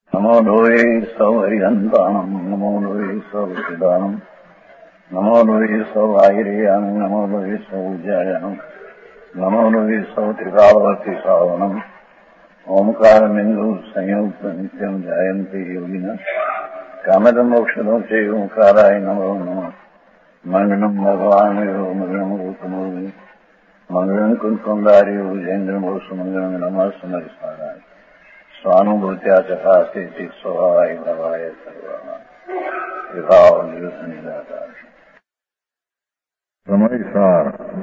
નમો લોહે સૌ હરિહંતાણમ, નમો લોહે સૌ સિદાનમ, નમો લોહે સૌ આહિર્યાનમ, નમો લોહે સૌ ઉજ્જાયનમ, નમો લોહે સૌ ત્રિકાળવતી સાવનમ. ઓમકાર બિંદુ સંયુક્ત નિત્યમ જાયંતી યોગિના કામદ મોક્ષદો છે ઓંકારાય નમો નમઃ. મંગલમ ભગવાન મંગલમ ગૌતમોર્મિ મંગલમ કુંકુંદાર્યો જૈન્દ્રમો સુમંગલમ નમઃ સમર્થાય સ્વાનુભૂત્યા ચકાસ્તે સ્વભાવાય ભવાય સર્વા વિભાવ નિદાતા. સમયસાર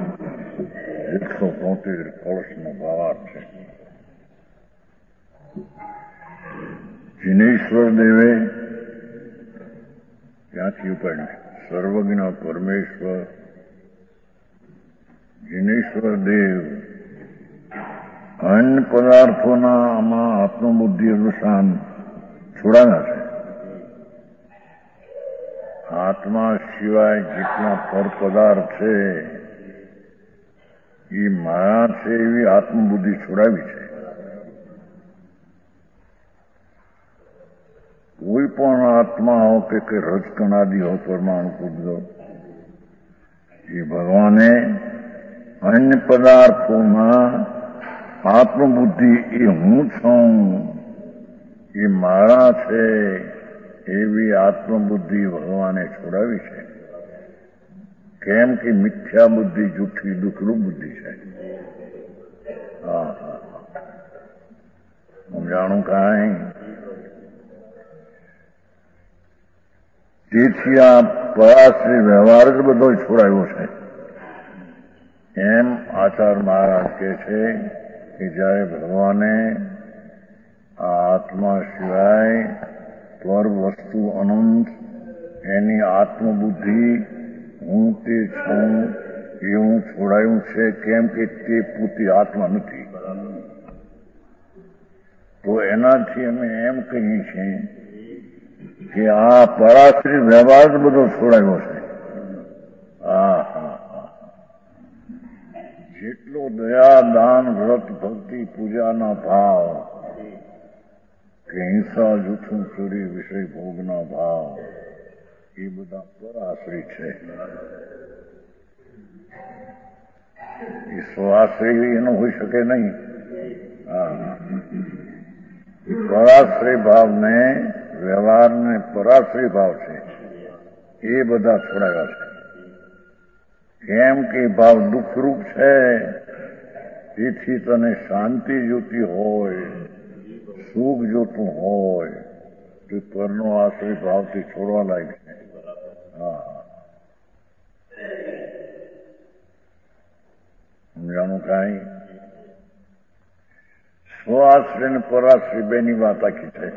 173 કળશનો ભાવાર્થ છે. જિનેશ્વર દેવે ત્યાંથી ઉપાડ્યું. સર્વજ્ઞ પરમેશ્વર જિનેશ્વર દેવ અન્ય પદાર્થોના આમાં આત્મબુદ્ધિ અનુસાર છોડાના છે. આત્મા સિવાય જેટલા પર પદાર્થ છે એ માયા છે એવી આત્મબુદ્ધિ છોડાવી છે. કોઈ પણ આત્મા હો કે રજકણાદિ હો પરમાણુ કુદરત એ ભગવાને અન્ય પદાર્થોમાં આત્મબુદ્ધિ એ હું છું એ મારા છે એવી આત્મબુદ્ધિ ભગવાને છોડાવી છે. કેમ કે મિથ્યા બુદ્ધિ જૂઠી દુઃખરૂપ બુદ્ધિ છે. સમજાણું કાંઈ? તેથી આ પરાશ્રી વ્યવહાર જ બધો છોડાયો છે. એમ આચાર્ય મહારાજ કહે છે કે જ્યારે ભગવાને આ આત્મા સિવાય પર વસ્તુ અનંત એની આત્મબુદ્ધિ હું તે છું એવું છોડાયું છે. કેમ કે તે પોતે આત્મા નથી. તો એનાથી અમે એમ કહીએ છીએ કે આ પરાશ્રી વ્યવહાર જ બધો છોડાયો છે. જેટલો દયા દાન વ્રત ભક્તિ પૂજાના ભાવ કે હિંસા જૂઠું ચોરી વિષય ભોગના ભાવ એ બધા પરાશ્રી છે. એ સ્વાશ્રી એનો હોઈ શકે નહીં. પરાશ્રી ભાવને વ્યવહારને પરાશ્રી ભાવ છે એ બધા છોડાયા છે. કેમ કે ભાવ દુઃખરૂપ છે. તેથી તને શાંતિ જોતી હોય, સુખ જોતું હોય તો પરનો આશ્રય ભાવથી છોડવા લાયક છે. સમજાણું કાંઈ? સ્વાશ્રય ને પરાશ્રય બેની વાત આખી છે.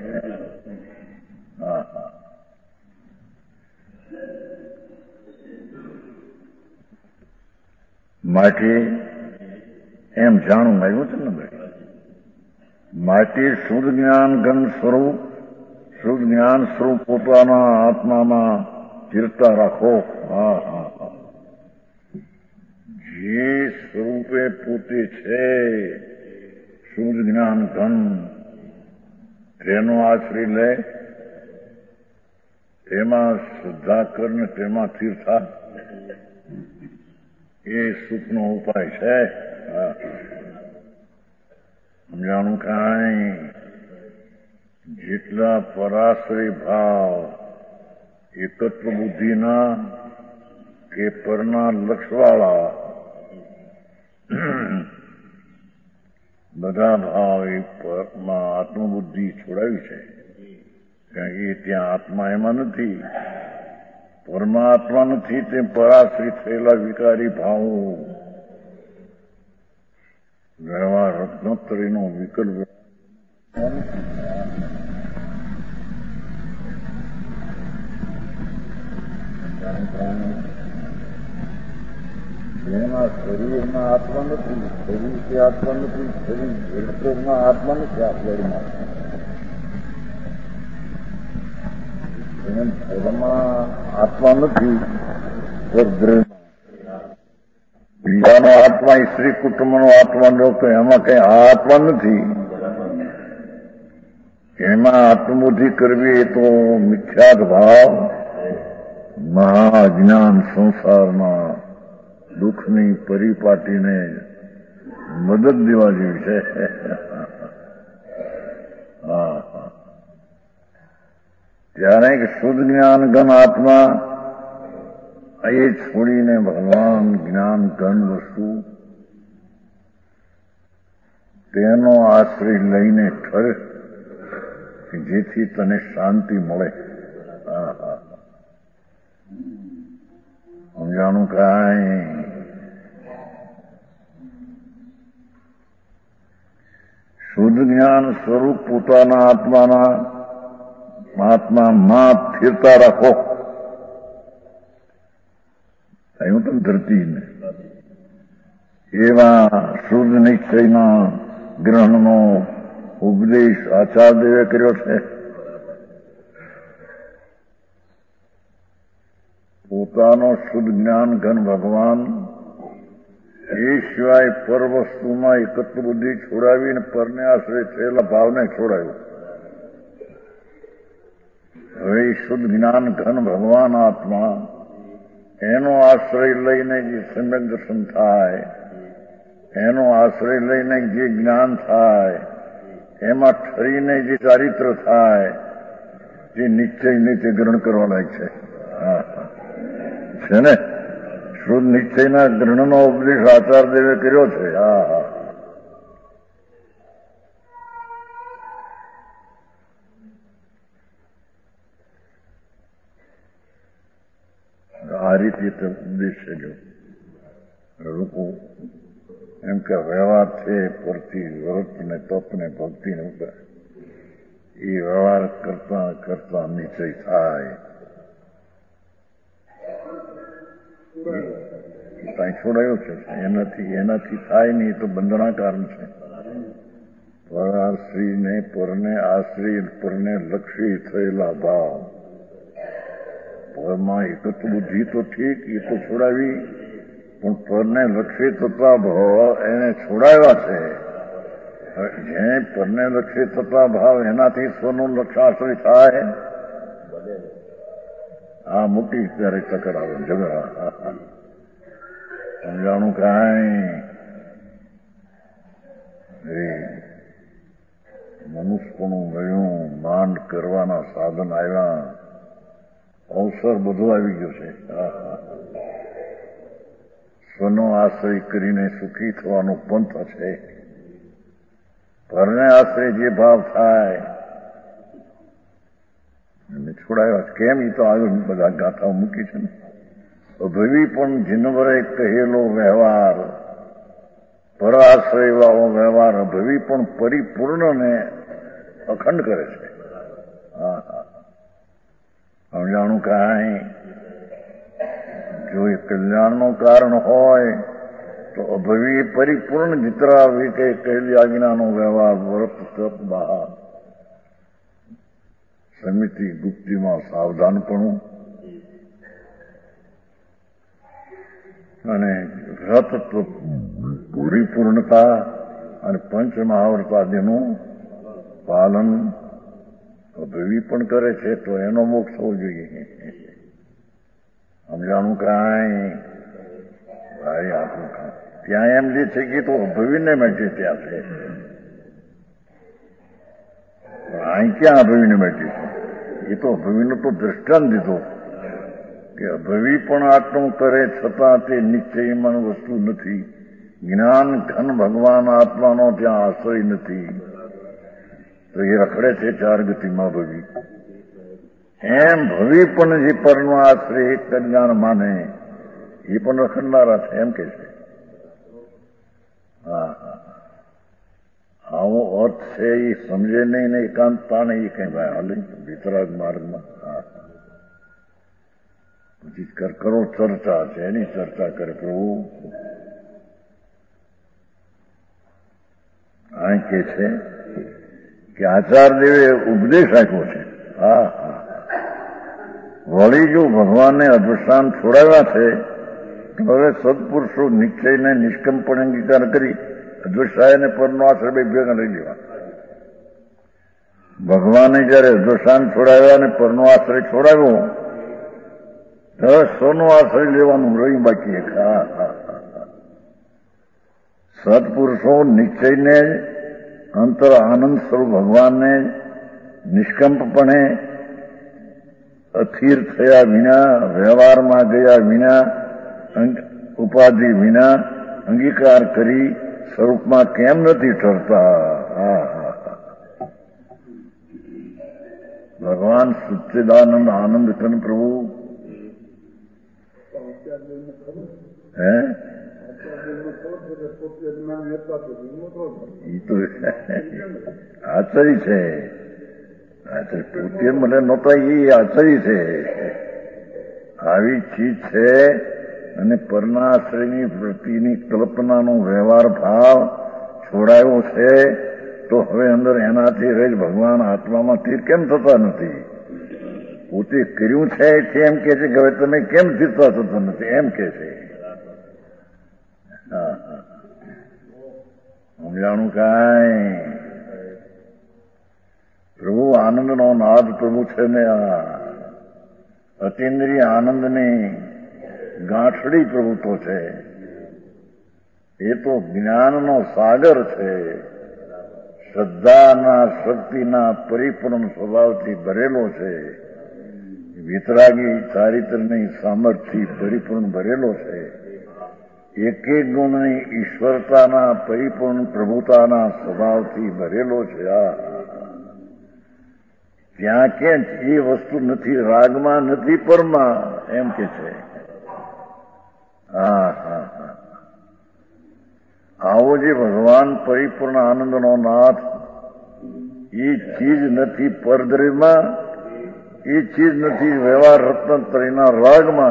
માટે એમ જાણવું આવ્યું છે ને ભાઈ. માટે શુદ્ધ જ્ઞાન ઘન સ્વરૂપ, શુદ્ધ જ્ઞાન સ્વરૂપ પોતાના આત્મામાં સ્થિરતા રાખો. જે સ્વરૂપે પોતે છે શુદ્ધ જ્ઞાન ઘન તેનો આશ્રય લે, તેમાં શ્રદ્ધા કરને તેમાં તીર્થા એ સુખનો ઉપાય છે. સમજાણું કાંઈ? જેટલા પરાશ્રય ભાવ એ તત્વ બુદ્ધિના કે પરના લક્ષવાળા બધા ભાવ એ પરમાં આત્મબુદ્ધિ છોડાવી છે. કારણ કે ત્યાં આત્મા એમાં નથી, પરમાત્મા નથી. તે પરાશ્રિત થયેલા વિકારી ભાવો વ્યવહાર રત્નોત્તરીનો વિકલ્પ જેના શરીરમાં આત્મા નથી, શરીર કે આત્મા નથી, શરીર જળમાં આત્મા નથી. આ શરીરમાં ધર્મમાં આત્મા નથી. બીજાનો આત્મા સ્ત્રી કુટુંબનો આત્મા લો તો એમાં કઈ આત્મા નથી. એમાં આત્મબુદ્ધિ કરવી એ તો મિથ્યાત ભાવ મહાજ્ઞાન સંસારના દુઃખની પરિપાટીને મદદ દેવા જેવી છે. ત્યારે કે શુદ્ધ જ્ઞાન ઘન આત્મા એ છોડીને ભગવાન જ્ઞાન ઘન વસ્તુ તેનો આશ્રય લઈને ઠરે જેથી તને શાંતિ મળે. સમજાણું કાંઈ શુદ્ધ જ્ઞાન સ્વરૂપ પોતાના આત્મામાં સ્થિરતા રાખો. હું તમે ધરતી ને એવા શુદ્ધ નિશ્ચયના ગ્રહણનો ઉપદેશ આચાર્યદેવે કર્યો છે. પોતાનો શુદ્ધ જ્ઞાન ઘન ભગવાન એ સિવાય પર વસ્તુમાં એકત્ર બુદ્ધિ છોડાવીને પરને આશ્રય થયેલા ભાવને છોડાયું. હવે શુદ્ધ જ્ઞાન ઘન ભગવાન આત્મા એનો આશ્રય લઈને જે સમ્યક દર્શન થાય, એનો આશ્રય લઈને જે જ્ઞાન થાય, એમાં ઠરીને જે ચારિત્ર થાય, જે નિશ્ચય નીચે ગ્રહણ કરવા લાયક છે ને. શુદ્ધ નિશ્ચયના ગ્રહણનો ઉપદેશ આચાર્યદેવે કર્યો છે. આ રીતે ઉપદેશ છે. જો લોકો એમ કે વ્યવહાર છે પરથી વ્રત ને તપ ને ભક્તિ ને એ વ્યવહાર કરતા કરતા નિશ્ચય થાય. કાંઈ છોડાયું છે એનાથી થાય નહીં તો બંધના કારણ છે. પરાશ્રીને પરને આશ્રય પરને લક્ષી થયેલા ભાવ પરમાં એકત્વ બુદ્ધિ તો ઠીક એ તો છોડાવી, પણ પરને લક્ષી થતા ભાવ એને છોડાવ્યા છે. જે પરને લક્ષી થતા ભાવ એનાથી સ્વનું લક્ષાશ્રય થાય. આ મોટી ત્યારે તકરાર ઝઘડા. સમજાણું કાંઈ મનુષ્યપણું ગયું, માંડ કરવાના સાધન આવ્યા, અવસર બધું આવી ગયો છે. સ્વનો આશ્રય કરીને સુખી થવાનો પંથ છે. પરને આશ્રય જે ભાવ થાય એને છોડાવ્યા. કેમ એ તો આવ્યું બધા ગાથાઓ મૂકી છે ને. અભવી પણ જીનવરે કહેલો વ્યવહાર, પરાશ્રય વાળો વ્યવહાર અભવી પણ પરિપૂર્ણને અખંડ કરે છે. સમજાણું કાંઈ જો એ કલ્યાણનું કારણ હોય તો અભવી પરિપૂર્ણ જીતરા વિકે કહેલી આજ્ઞાનો વ્યવહાર વ્રત તપ બહાર સમિતિ ગુપ્તિમાં સાવધાનપણું અને વ્રત પરિપૂર્ણતા અને પંચ મહાવ્રતાદિનું પાલન અભવી પણ કરે છે તો એનો મોક્ષ થવો જોઈએ. સમજાણું કાંઈ ભાઈ આપણું ત્યાં એમ જે છે કે તો અભવીને માટે ત્યાં છે. અહીં ક્યાં અભવીને બેઠી છે? એ તો અભવીનો તો દ્રષ્ટાંત દીધો કે અભવી પણ આટલું કરે છતાં તે નિશ્ચયમાં વસ્તુ નથી. જ્ઞાન ઘન ભગવાન આત્માનો ત્યાં આશ્રય નથી તો એ રખડે છે ચાર ગતિમાં ભવી. એમ ભવી પણ જે પરનો આશ્રય કલ્યાણ માને એ પણ રખડનારા છે એમ કે છે. આવો અર્થ છે એ સમજે નહીં ને એકાંતતા નહીં એ કઈ ભાઈ હાલે વિતરાગ માર્ગમાં. પછી કરો ચર્ચા છે એની ચર્ચા કરે પ્રભુ આ કે છે કે આચાર્યદેવે ઉપદેશ આપ્યો છે. વળી જો ભગવાનને અધિષ્ઠાન છોડાવ્યા છે તો હવે સત્પુરુષો નિશ્ચયને નિષ્કંપણ અંગીકાર કરી અદ્વૈતાયને પરનો આશ્રય ભેગા લઈ લેવા. ભગવાને જયારે અધોશાન છોડાવ્યા અને પરનો આશ્રય છોડાવ્યો, હવે સોનો આશ્રય લેવાનું રહ્યું બાકી. સત્પુરુષો નિશ્ચયને અંતર આનંદ સ્વરૂપ ભગવાનને નિષ્કંપપણે અસ્થિર થયા વિના, વ્યવહારમાં ગયા વિના, ઉપાધિ વિના અંગીકાર કરી સ્વરૂપમાં કેમ નથી ઠરતા? ભગવાન સચ્ચિદાનંદ આનંદ કંદ પ્રભુ હે એ તો આચરી છે. પોતે મને નહોતા એ આચરી છે. આવી ચીજ છે. અને પરનાશ્રયની વૃત્તિની કલ્પનાનો વ્યવહાર ભાવ છોડાયો છે, તો હવે અંદર એનાથી રહી ભગવાન આત્મામાં સ્થિર કેમ થતા નથી? પોતે કર્યું છે એમ કે છે કે હવે તમે કેમ સ્થિરતા થતા નથી એમ કે છે. સમજાણું કાંઈ? પ્રભુ આનંદનો નાદ પ્રભુ છે ને, આ અતિન્દ્રિય આનંદની ગાંઠડી પ્રભુ તો છે. એ તો જ્ઞાનનો સાગર છે. શ્રદ્ધાના શક્તિના પરિપૂર્ણ સ્વભાવથી ભરેલો છે. વિતરાગી ચારિત્રની સામર્થ્યથી પરિપૂર્ણ ભરેલો છે. એક એક ગુણની ઈશ્વરતાના પરિપૂર્ણ પ્રભુતાના સ્વભાવથી ભરેલો છે. ત્યાં કેમ એ વસ્તુ નથી, રાગમાં નથી, પરમાં એમ કે છે. આવો જે ભગવાન પરિપૂર્ણ આનંદનો નાથ, એ ચીજ નથી પરદ્રવ્યમાં, એ ચીજ નથી વ્યવહાર રત્નત્રયના રાગમાં.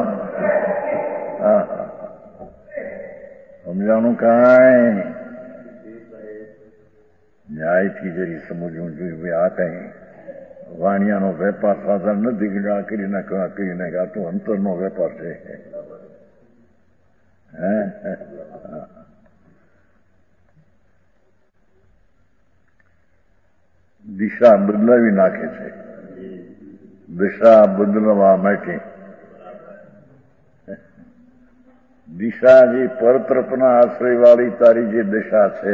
સમજાણું કાંઈ? ન્યાયથી જરી સમજવું જોઈએ. આ કઈ વાણિયાનો વેપાર સાધારણ નથી કે આ કરી નાખો, આ કરી નાખે. આ તો અંતરનો વેપાર છે. દિશા બદલાવી નાખે છે. દિશા બદલવા માટે દિશા જે પરતરફના આશ્રય વાળી તારી જે દિશા છે,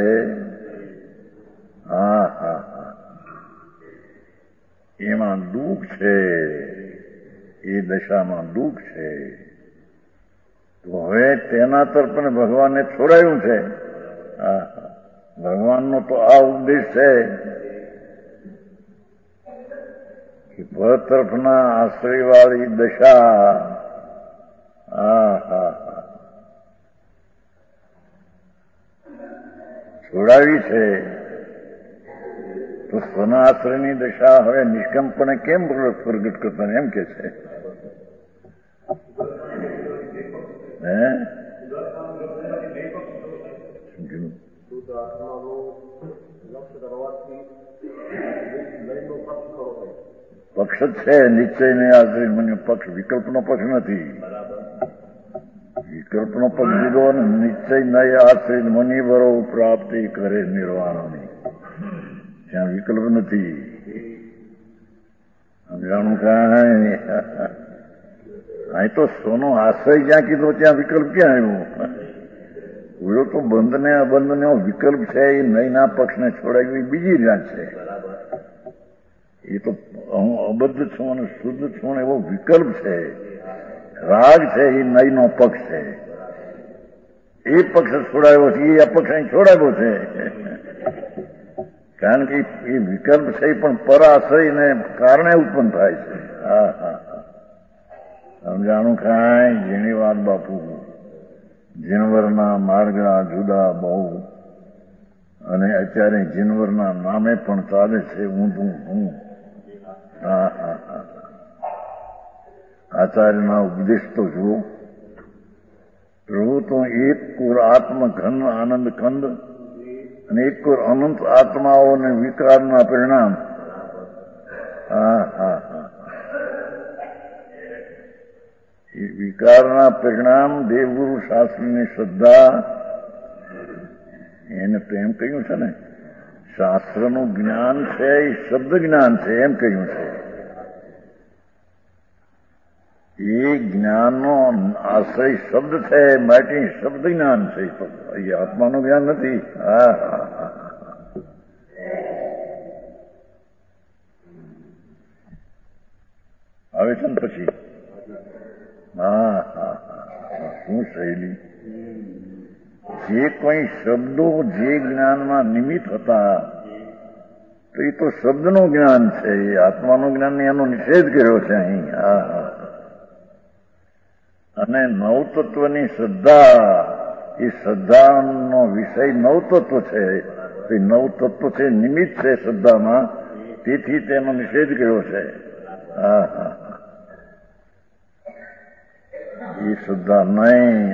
એમાં દુઃખ છે. એ દશામાં દુઃખ છે. તો હવે તેના તરફ ભગવાનને છોડાયું છે. ભગવાનનો તો આ ઉપદેશ છે કે પરતરફના આશ્રયવાળી દશા છોડાવી છે. તો સ્વનાશ્રયની દશા હવે નિષ્કંપણે કેમ પ્રગટ કરતા એમ કે છે. પક્ષ જ છે નિશ્ચયને આશ્રય મને પક્ષ, વિકલ્પનો પક્ષ નથી. વિકલ્પનો પક્ષ દીધો અને નિશ્ચય નય આશ્રય મુનિવરો પ્રાપ્તિ કરે નિર્વાણની. ત્યાં વિકલ્પ નથી. સમજાણું કાંઈ? અહીં તો સોનો આશ્રય જ્યાં કીધો ત્યાં વિકલ્પ ક્યાં આવ્યો? પૂરો તો બંધને અબંધનો વિકલ્પ છે. એ નયના પક્ષને છોડાવી બીજી જાત છે. એ તો હું અબદ્ધ છું અને શુદ્ધ છું એવો વિકલ્પ છે. રાગ છે એ નયનો પક્ષ છે. એ પક્ષ છોડાયો છે. એ અપક્ષ અહીં છોડાયો છે. કારણ કે એ વિકલ્પ છે એ પણ પરાશ્રયને કારણે ઉત્પન્ન થાય છે. સમજાણું કાંઈ? જેની વાત બાપુ. જીનવરના માર્ગના જુદા બહુ, અને અત્યારે જીનવરના નામે પણ ચાલે છે ઊંધું હું. આચાર્યના ઉપદેશ તો જુઓ. પ્રભુ તો એક કુર આત્મઘન આનંદ કંદ અને એક કુર અનંત આત્માઓ અને વિકારના પરિણામ. એ વિકારના પરિણામ દેવગુરુ શાસ્ત્રની શ્રદ્ધા, એને તો એમ કહ્યું છે ને, શાસ્ત્રનું જ્ઞાન છે એ શબ્દ જ્ઞાન છે એમ કહ્યું છે. એ જ્ઞાનનો આશ્રય શબ્દ છે માટે શબ્દ જ્ઞાન છે. એ આત્માનું જ્ઞાન નથી. આવે છે ને પછી શું શૈલી. જે કોઈ શબ્દો જે જ્ઞાનમાં નિમિત્ત હતા તો એ તો શબ્દનું જ્ઞાન છે. એ આત્માનું જ્ઞાન એનો નિષેધ કર્યો છે અહીં. અને નવતત્વની શ્રદ્ધા, એ શ્રદ્ધાનો વિષય નવતત્વ છે. એ નવતત્વ છે, નિમિત્ત છે શ્રદ્ધામાં, તેથી તેનો નિષેધ કર્યો છે. એ શ્રદ્ધા નહીં.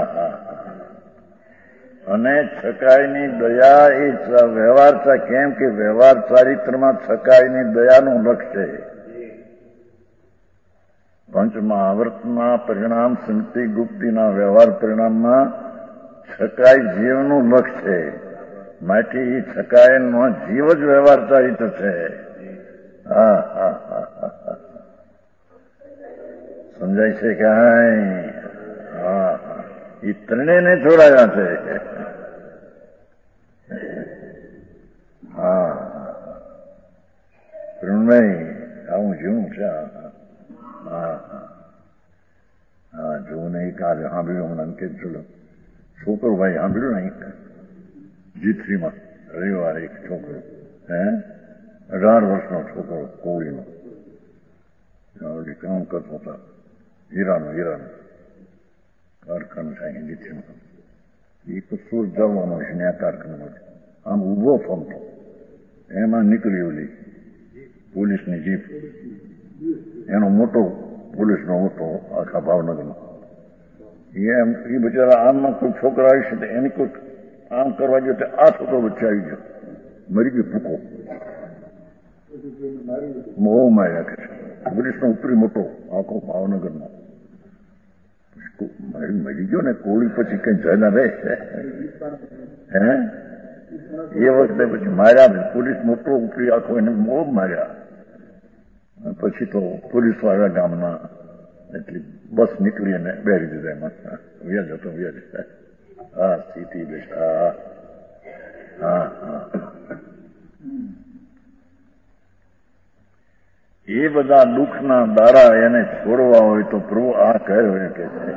અને છકાઈની દયા એ વ્યવહાર, કેમ કે વ્યવહાર ચારિત્રમાં છકાઈની દયાનું લક્ષ્ય છે. પંચમહાવર્તના પરિણામ સ્મૃતિ ગુપ્તિના વ્યવહાર પરિણામમાં છકાઈ જીવનું લક્ષ્ય છે. માટે એ છકાઈનો જીવ જ વ્યવહાર ચારિત્ર છે. સમજાય છે કે એ ત્રણેયને છોડાયા છે. ત્રણેય આવું જીવું છે. જોવું નહીં. કાલે સાંભળ્યું મને અંકિત ચલો છોકરો ભાઈ સાંભળ્યું નહીં G3માં રવિવારે એક છોકરો 18 વર્ષનો છોકરો કોળીનો કામ કરતો હતા. હીરાનું કારખાનું છે G3માં. એ તો સુર જવાનો છે ને આ કારખાનામાં આમ ઉભો ફમતો એમાં નીકળી ઓલી પોલીસની જીપ. એનો મોટો પોલીસનો મોટો આખા ભાવનગરનો. એ બિચારા આમમાં કોઈ છોકરા આવી છે એની કોઈ આમ કરવા ગયો તો આ છોકરો વચ્ચે આવી ગયો, મરી ગયો ભૂકો. બહુ માર્યા કે છે. પોલીસનો ઉપરી મોટો આખો ભાવનગરનો મરી ગયો ને. કોળી પછી કઈ જના રહે એ વખતે પછી માર્યા. પોલીસ મોટો ઉપરી આખો એને બહુ માર્યા. પછી તો પોલીસ વાળા ગામના એટલી બસ નીકળી અને બેરી દીધા એમાં. વ્યાજ હતો વ્યાજ. સ્થિતિ બેઠા. એ બધા દુઃખના દાડા એને છોડવા હોય તો પ્રભુ આ કહ્યું એ કે છે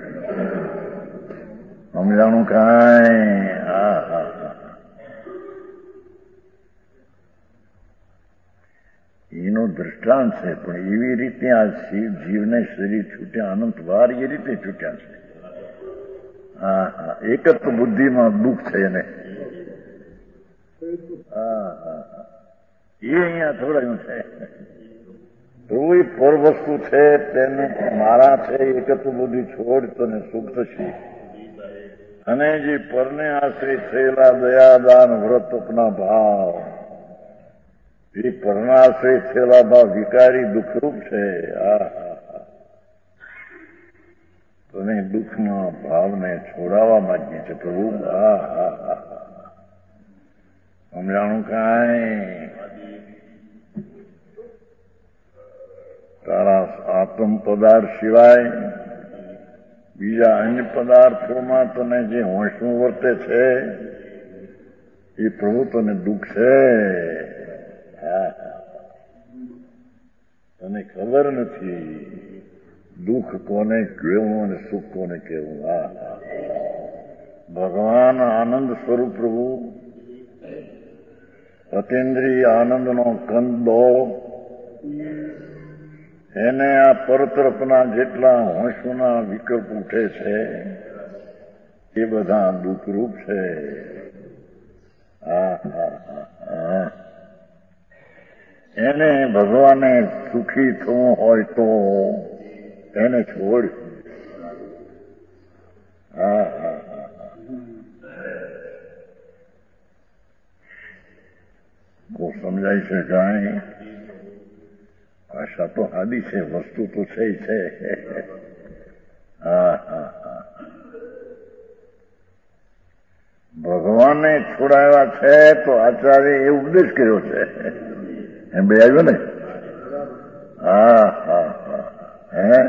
સમજાણું કાંઈ. એનો દ્રષ્ટાંત છે. પણ એવી રીતે આ જીવને શરીર છૂટ્યા અનંત વાર એ રીતે છૂટ્યા છે. એક જ બુદ્ધિમાં દુઃખ છે એને. એ અહીંયા છોડાયું છે. પ્રભુ એ પર વસ્તુ છે તેને મારા છે. એકત્વ બુદ્ધિ છોડ તને સુખ થશે. અને જે પરને આશ્રિત થયેલા દયાદાન વ્રત અપના ભાવ, એ પરનાશ્રિત થયેલા ભાવ વિકારી દુઃખરૂપ છે. તને દુઃખના ભાવને છોડાવવા માંગીએ છે પ્રભુ. સમજાણું કાંઈ. તારા આત્મ પદાર્થ સિવાય બીજા અન્ય પદાર્થોમાં તને જે હોંશનું વર્તે છે એ પ્રભુ તને દુઃખ છે. તને ખબર નથી દુઃખ કોને કહેવું અને સુખ કોને કહેવું. ભગવાન આનંદ સ્વરૂપ પ્રભુ અતિન્દ્રિય આનંદનો કંદો એને આ પરતરફના જેટલા હોંશના વિકલ્પ ઉઠે છે એ બધા દુઃખરૂપ છે. એને ભગવાને સુખી થવું હોય તો એને છોડ. સમજાય છે કાંઈ. ભાષા તો આદિ છે, વસ્તુ તો છે. ભગવાને છોડાવ્યા છે તો આચાર્ય એ ઉપદેશ કર્યો છે એમ બે આવ્યો ને. હા હા હા. હે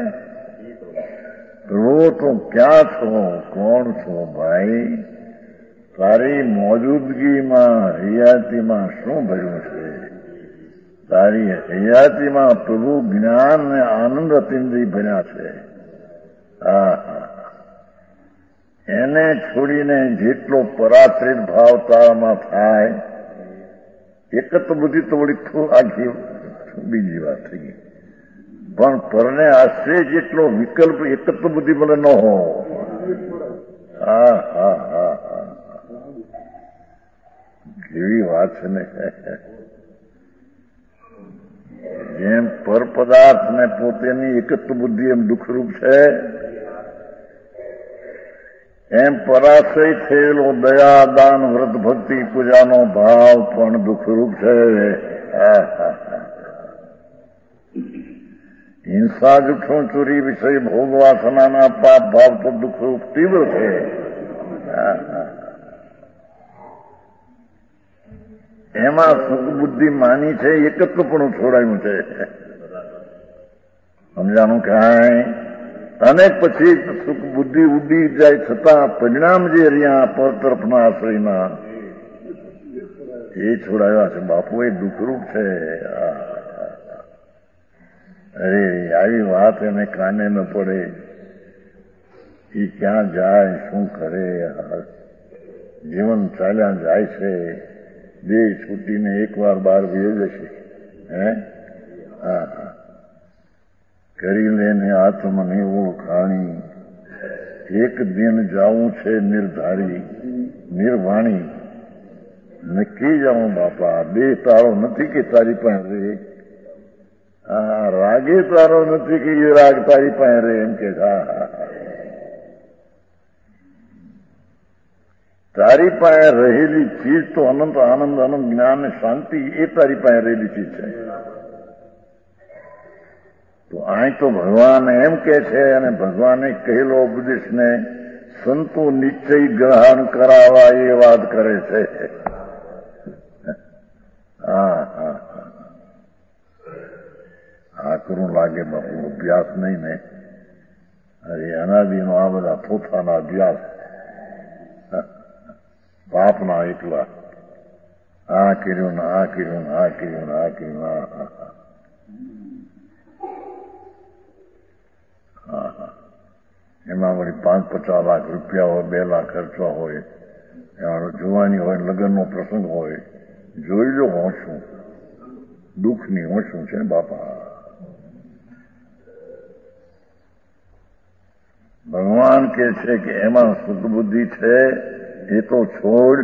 પ્રભુ તું ક્યાં છો, કોણ છો ભાઈ? તારી મોજૂદગીમાં હયાતીમાં શું ભર્યું છે? તારી હયાતીમાં પ્રભુ જ્ઞાન ને આનંદ અતિન્દ્રિય ભર્યા છે. હા હા. એને છોડીને જેટલો પરાશ્રિત ભાવ તારામાં થાય, એકત બુદ્ધિ તો વળી આખી બીજી વાત થઈ ગઈ. પણ પરને આશ્રય જેટલો વિકલ્પ એકત બુદ્ધિ મને ન હો. હા હા હા હા. કેવી વાત છે ને. જેમ પર પદાર્થ ને પોતેની એકત બુદ્ધિ એમ દુઃખરૂપ છે, એમ પરાશ્રય થયેલો દયા દાન વ્રત ભક્તિ પૂજાનો ભાવ પણ દુઃખરૂપ છે. હિંસા જૂઠો ચોરી વિષય ભોગ વાસનાના પાપ ભાવ તો દુઃખરૂપ તીવ્ર છે. એમાં સુખ બુદ્ધિ માની છે, એકત્વપણું છોડાયું છે. સમજાણું કાંઈ? અને પછી સુખ બુદ્ધિ ઉડી જાય છતાં પરિણામ જે રહ્યા પર તરફના આશ્રયના એ છોડાવ્યા છે. બાપુ એ દુઃખરૂપ છે. અરે આવી વાત એને કાને ન પડે. એ ક્યાં જાય, શું કરે? જીવન ચાલ્યા જાય છે. દેહ છૂટીને એકવાર બહાર વહી જશે. હે હા હા. કરી લેને આત્મની ઓળખાણી, એક દિન જાવું છે નિર્ધારી નિર્વાણી. નક્કી જાઉં બાપા, દેહ તારો નથી કે તારી પાસે રે. હા, રાગે તારો નથી કે એ રાગ તારી પાસે રે. એમ કે હા હા. તારી પાસે રહેલી ચીજ તો અનંત આનંદ અનંત જ્ઞાન શાંતિ એ તારી પાસે રહેલી ચીજ છે. તો અહીં તો ભગવાન એમ કે છે, અને ભગવાને કહેલો ઉપદેશને સંતો નિશ્ચય ગ્રહણ કરાવવા એ વાત કરે છે. હા હા. આકરું લાગે બાપુ, અભ્યાસ નહીં ને. અરે અનાદિનો આ બધા પોતાના અભ્યાસ પાપના એકલા. આ કર્યું ને આ કર્યું ને આ કર્યું ને આ કર્યું. હા હા. એમાં વળી 5-50 લાખ રૂપિયા હોય, 2 લાખ ખર્ચવા હોય, એમાં જોવાની હોય, લગ્નનો પ્રસંગ હોય. જોઈ લો હોશું દુઃખની હોશું છે બાપા. ભગવાન કે છે કે એમાં સુખ બુદ્ધિ છે એ તો છોડ,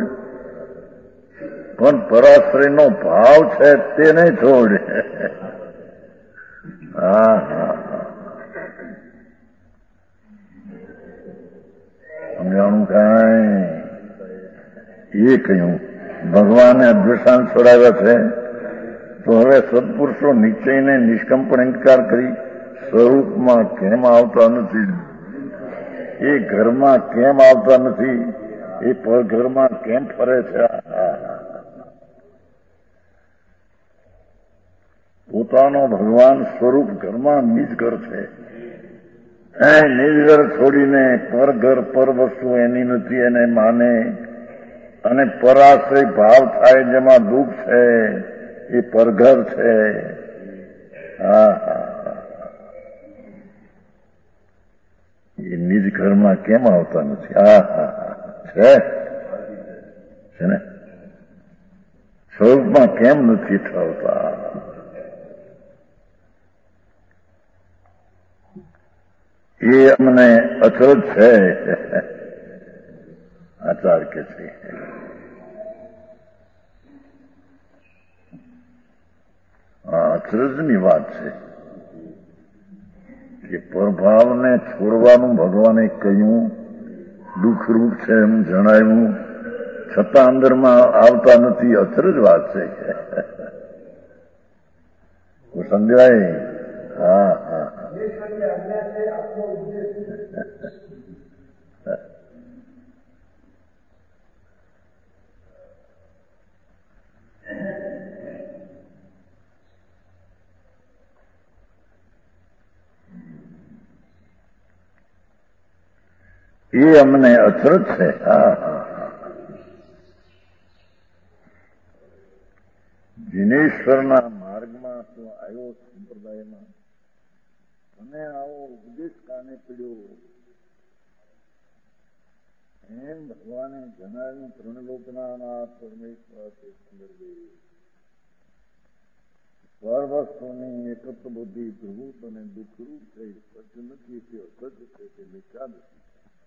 પણ પરાશ્રયનો ભાવ છે તેને છોડ. હા હા. સમજાણું કાંઈ? એ કહ્યું ભગવાને અદ્વેષાંત છોડાવ્યા છે. તો હવે સત્પુરુષો નિશ્ચયને નિષ્કંપણ ઇન્કાર કરી સ્વરૂપમાં કેમ આવતા નથી? એ ઘરમાં કેમ આવતા નથી? એ પરઘરમાં કેમ ફરે છે? પોતાનો ભગવાન સ્વરૂપ ઘરમાં નિજ ઘર છે. નિજ ઘર છોડીને પરઘર પર વસ્તુ એની નથી એને માને, અને પરાશ્રય ભાવ થાય જેમાં દુઃખ છે એ પરઘર છે. હા હા. એ નિજ ઘરમાં કેમ આવતા નથી? હા હા છે ને. સ્વરૂપમાં કેમ નથી થતા? એ અમને અચરજ છે. આચાર કે છે અચરજની વાત છે કે પરભાવને છોડવાનું ભગવાને કહ્યું, દુઃખરૂપ છે એમ જણાવ્યું, છતાં અંદરમાં આવતા નથી. અચરજ વાત છે. સમજાય? હા હા. એ અમને અચરજ છે. હા હા હા. જીનેશ્વરના માર્ગમાં તું આવ્યો સંપ્રદાયમાં, અને આવો ઉપદેશ કાને પીડ્યો એમ ભગવાને જણાવ્યું. ત્રણલોકના પરમેશ્વર તે સંદર્ભે સર્વસ્વની એકત્વ બુદ્ધિ પ્રભુત અને દુઃખરૂપ થઈ સત્ય નથી, તે અસત્ય છે, તે મિથ્યા નથી.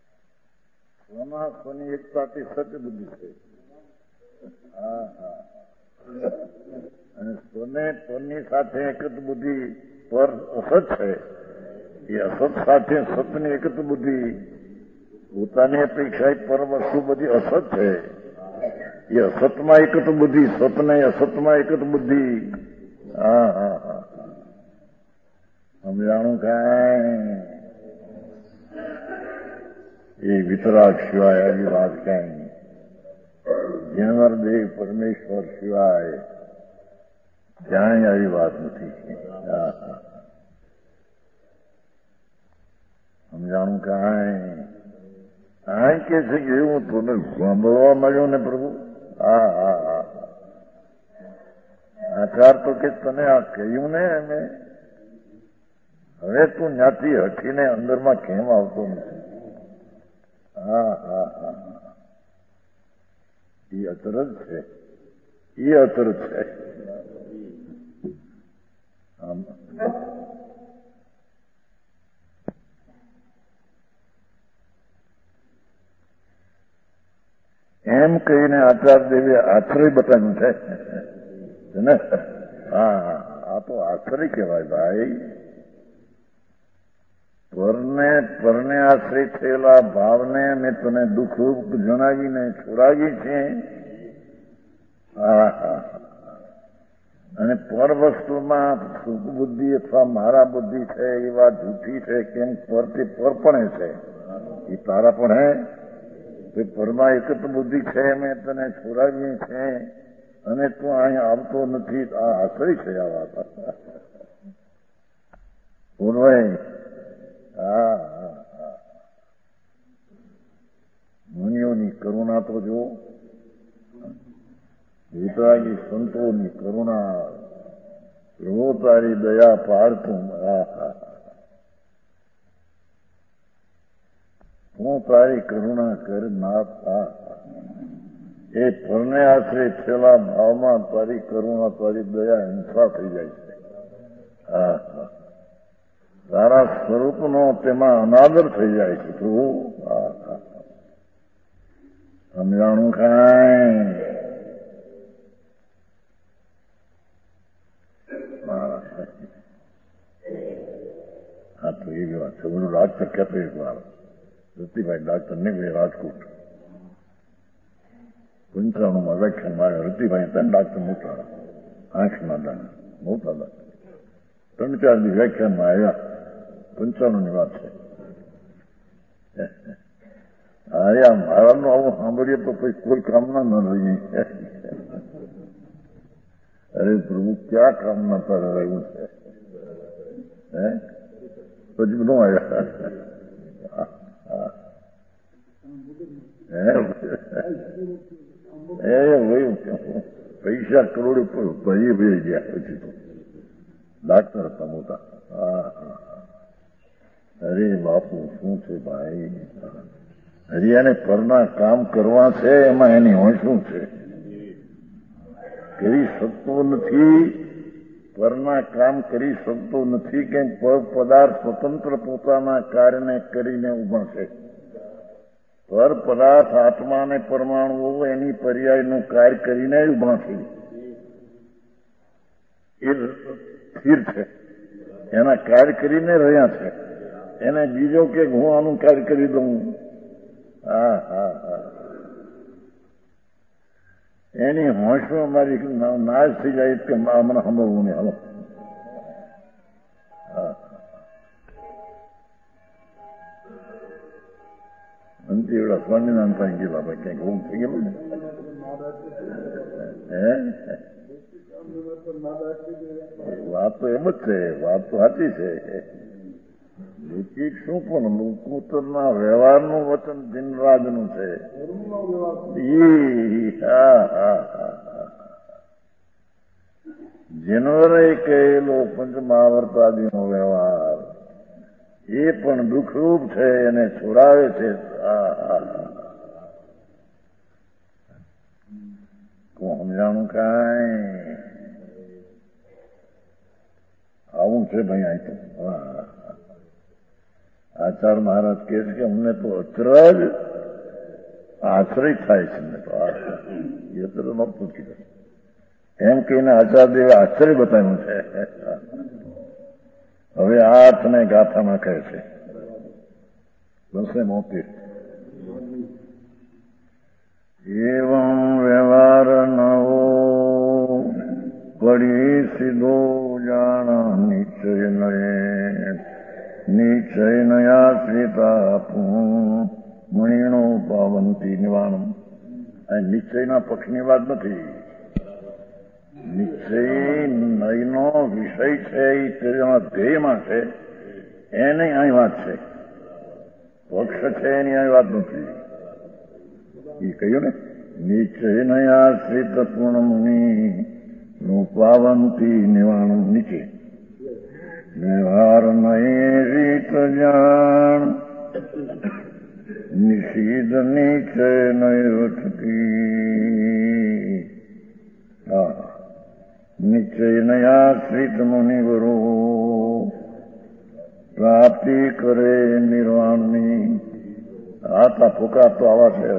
સ્વની એકતાથી સત્ય બુદ્ધિ છે. હા હા. અને સ્વને પરની સાથે એકત્વ બુદ્ધિ પર અસત છે. એ અસત સાથે સતની એકત્વ બુદ્ધિ પોતાની અપેક્ષા પર વસ્તુ બધી અસત છે. એ અસતમાં એકત્વ બુદ્ધિ, સતને અસતમાં એકત્વ બુદ્ધિ. હા હા હા. સમજાણું કાંઈ? એ વિતરાગ સિવાય આવી વાત કાંઈ જીણવરદેવ પરમેશ્વર સિવાય ક્યાંય આવી વાત નથી. હા હા. સમજાણું કાંઈ? આ કે છે કે એવું તમને સાંભળવા મળ્યું ને પ્રભુ. હા હા હા. આચાર તો કે તને આ કહ્યું ને અમે, હવે તું જ્યાંથી હઠીને અંદરમાં કેમ આવતો નથી? હા હા હા. એ અચરજ છે. એ અચરજ છે. એમ કહીને આચાર્ય દેવે આશ્રય બતાવ્યું છે ને. હા હા. આ તો આશ્રય કહેવાય ભાઈ. પરને આશ્રય થયેલા ભાવને મેં તને દુઃખરૂપ જણાવીને છોડાવી છે. હા હા. અને પર વસ્તુમાં સુખ બુદ્ધિ અથવા મારા બુદ્ધિ છે એ વાત જૂઠી છે. કેમ? પરથી પર પણ છે, એ તારા પણ હે. પરમાં એકત્ર બુદ્ધિ છે, મેં તને છોડાવી છે, અને તું અહીં આવતો નથી. આ આશ્રય છે આ વાત. બોલવાય. હા હા હા. મુનિઓની કરુણા તો જો, વિતરાગી સંતોની કરુણા, પ્રભુ તારી દયા પાડતું. હા હા. હું તારી કરુણા કર નાથ. એ પરને આશ્રય થયેલા ભાવમાં તારી કરુણા, તારી દયા હિંસા થઈ જાય છે. હા હા. તારા સ્વરૂપનો તેમાં અનાદર થઈ જાય છે પ્રભુ. હા હા. સમજાણું કાંઈ? હા તો એ વાત છે. બધું ડાક્ટર કહેતો એક વાર રતિભાઈ ડાક્ટર નીકળે રાજકોટ 95 વ્યાખ્યાન મારે. રતિભાઈ ત્યાં ડાક્ટર મોટા આંખના દાણા મોટા ડાક્ટર 3-4 દી વ્યાખ્યાનમાં આવ્યા. 95 વાત છે. અરે આ મહારાજનું આવું સાંભળીએ તો પછી કોઈ કામના ન રહીએ. અરે પ્રભુ ક્યાં કામના તારે રહ્યું છે? હે પછી ન આવ્યા. પૈસા કરોડ ભરી ભરી ગયા પછી તો ડાક્ટર હતા મોટા. અરે બાપુ શું છે ભાઈ? હરિયાને પરના કામ કરવા છે, એમાં એની હોય શું છે? કરી શકતો નથી. પરના કામ કરી શકતો નથી. કે પદાર્થ સ્વતંત્ર પોતાના કાર્યને કરીને ઉભા છે. પર પદાર્થ આત્મા અને પરમાણુઓ એની પર્યાયનું કાર્ય કરીને ઉભા છે. એ સ્થિર છે. એના કાર્ય કરીને રહ્યા છે. એને બીજો કે હું આનું કાર્ય કરી દઉં. હા હા હા. એની હોંશો અમારી નાશ થઈ જાય કે હમણાં સાંભળવું નહીં. હાલો. હા. અંતિ એવડા સ્વામિનારાયણ પાસે ગયેલા ભાઈ ક્યાંક ઊંઘ થઈ ગયેલું ને. વાત તો એમ જ છે. વાત તો સાચી છે. લૌકિક શું પણ લોકોત્તરના વ્યવહારનું વચન દિનરાજનું છે. જનવરે કહેલો પંચમહાવર્તાદિનો વ્યવહાર એ પણ દુઃખરૂપ છે, એને છોડાવે છે. સમજાણું કાંઈ આવું છે ભાઈ. અહીં તો આચાર્ય મહારાજ કહે છે કે અમને તો અચરજ આશ્રય થાય છે. અમને તો એ તો નહોતું કીધું એમ કહીને આચાર્યદેવે આશ્ચર્ય બતાવ્યું છે. હવે આઠને ગાથામાં કહે છે 272 એવં વ્યવહાર નવો પડી સીધો જાણ નિશ્ચય નયાશ્રિતા મણીનો પાવંતી નિવાણમ. આ નિશ્ચયના પક્ષની વાત નથી. નિશ્ચય નયનો વિષય છે એ તેના ધ્યેયમાં છે, એની અહીં વાત છે. પક્ષ છે એની અહીં વાત નથી. એ કહ્યું ને નિશ્ચય નયાશ્રિત પૂર્ણમુનિ નું પાવંતી નિવાણમ. નીચે વ્યવહાર નયે રીત જાણ નિષીદ નિશ્ચય નયથી. નિશ્ચય નયાશ્રિત મુનિવરો પ્રાપ્તિ કરે નિર્વાણની. આટલા ફૂકા તો આવા છે.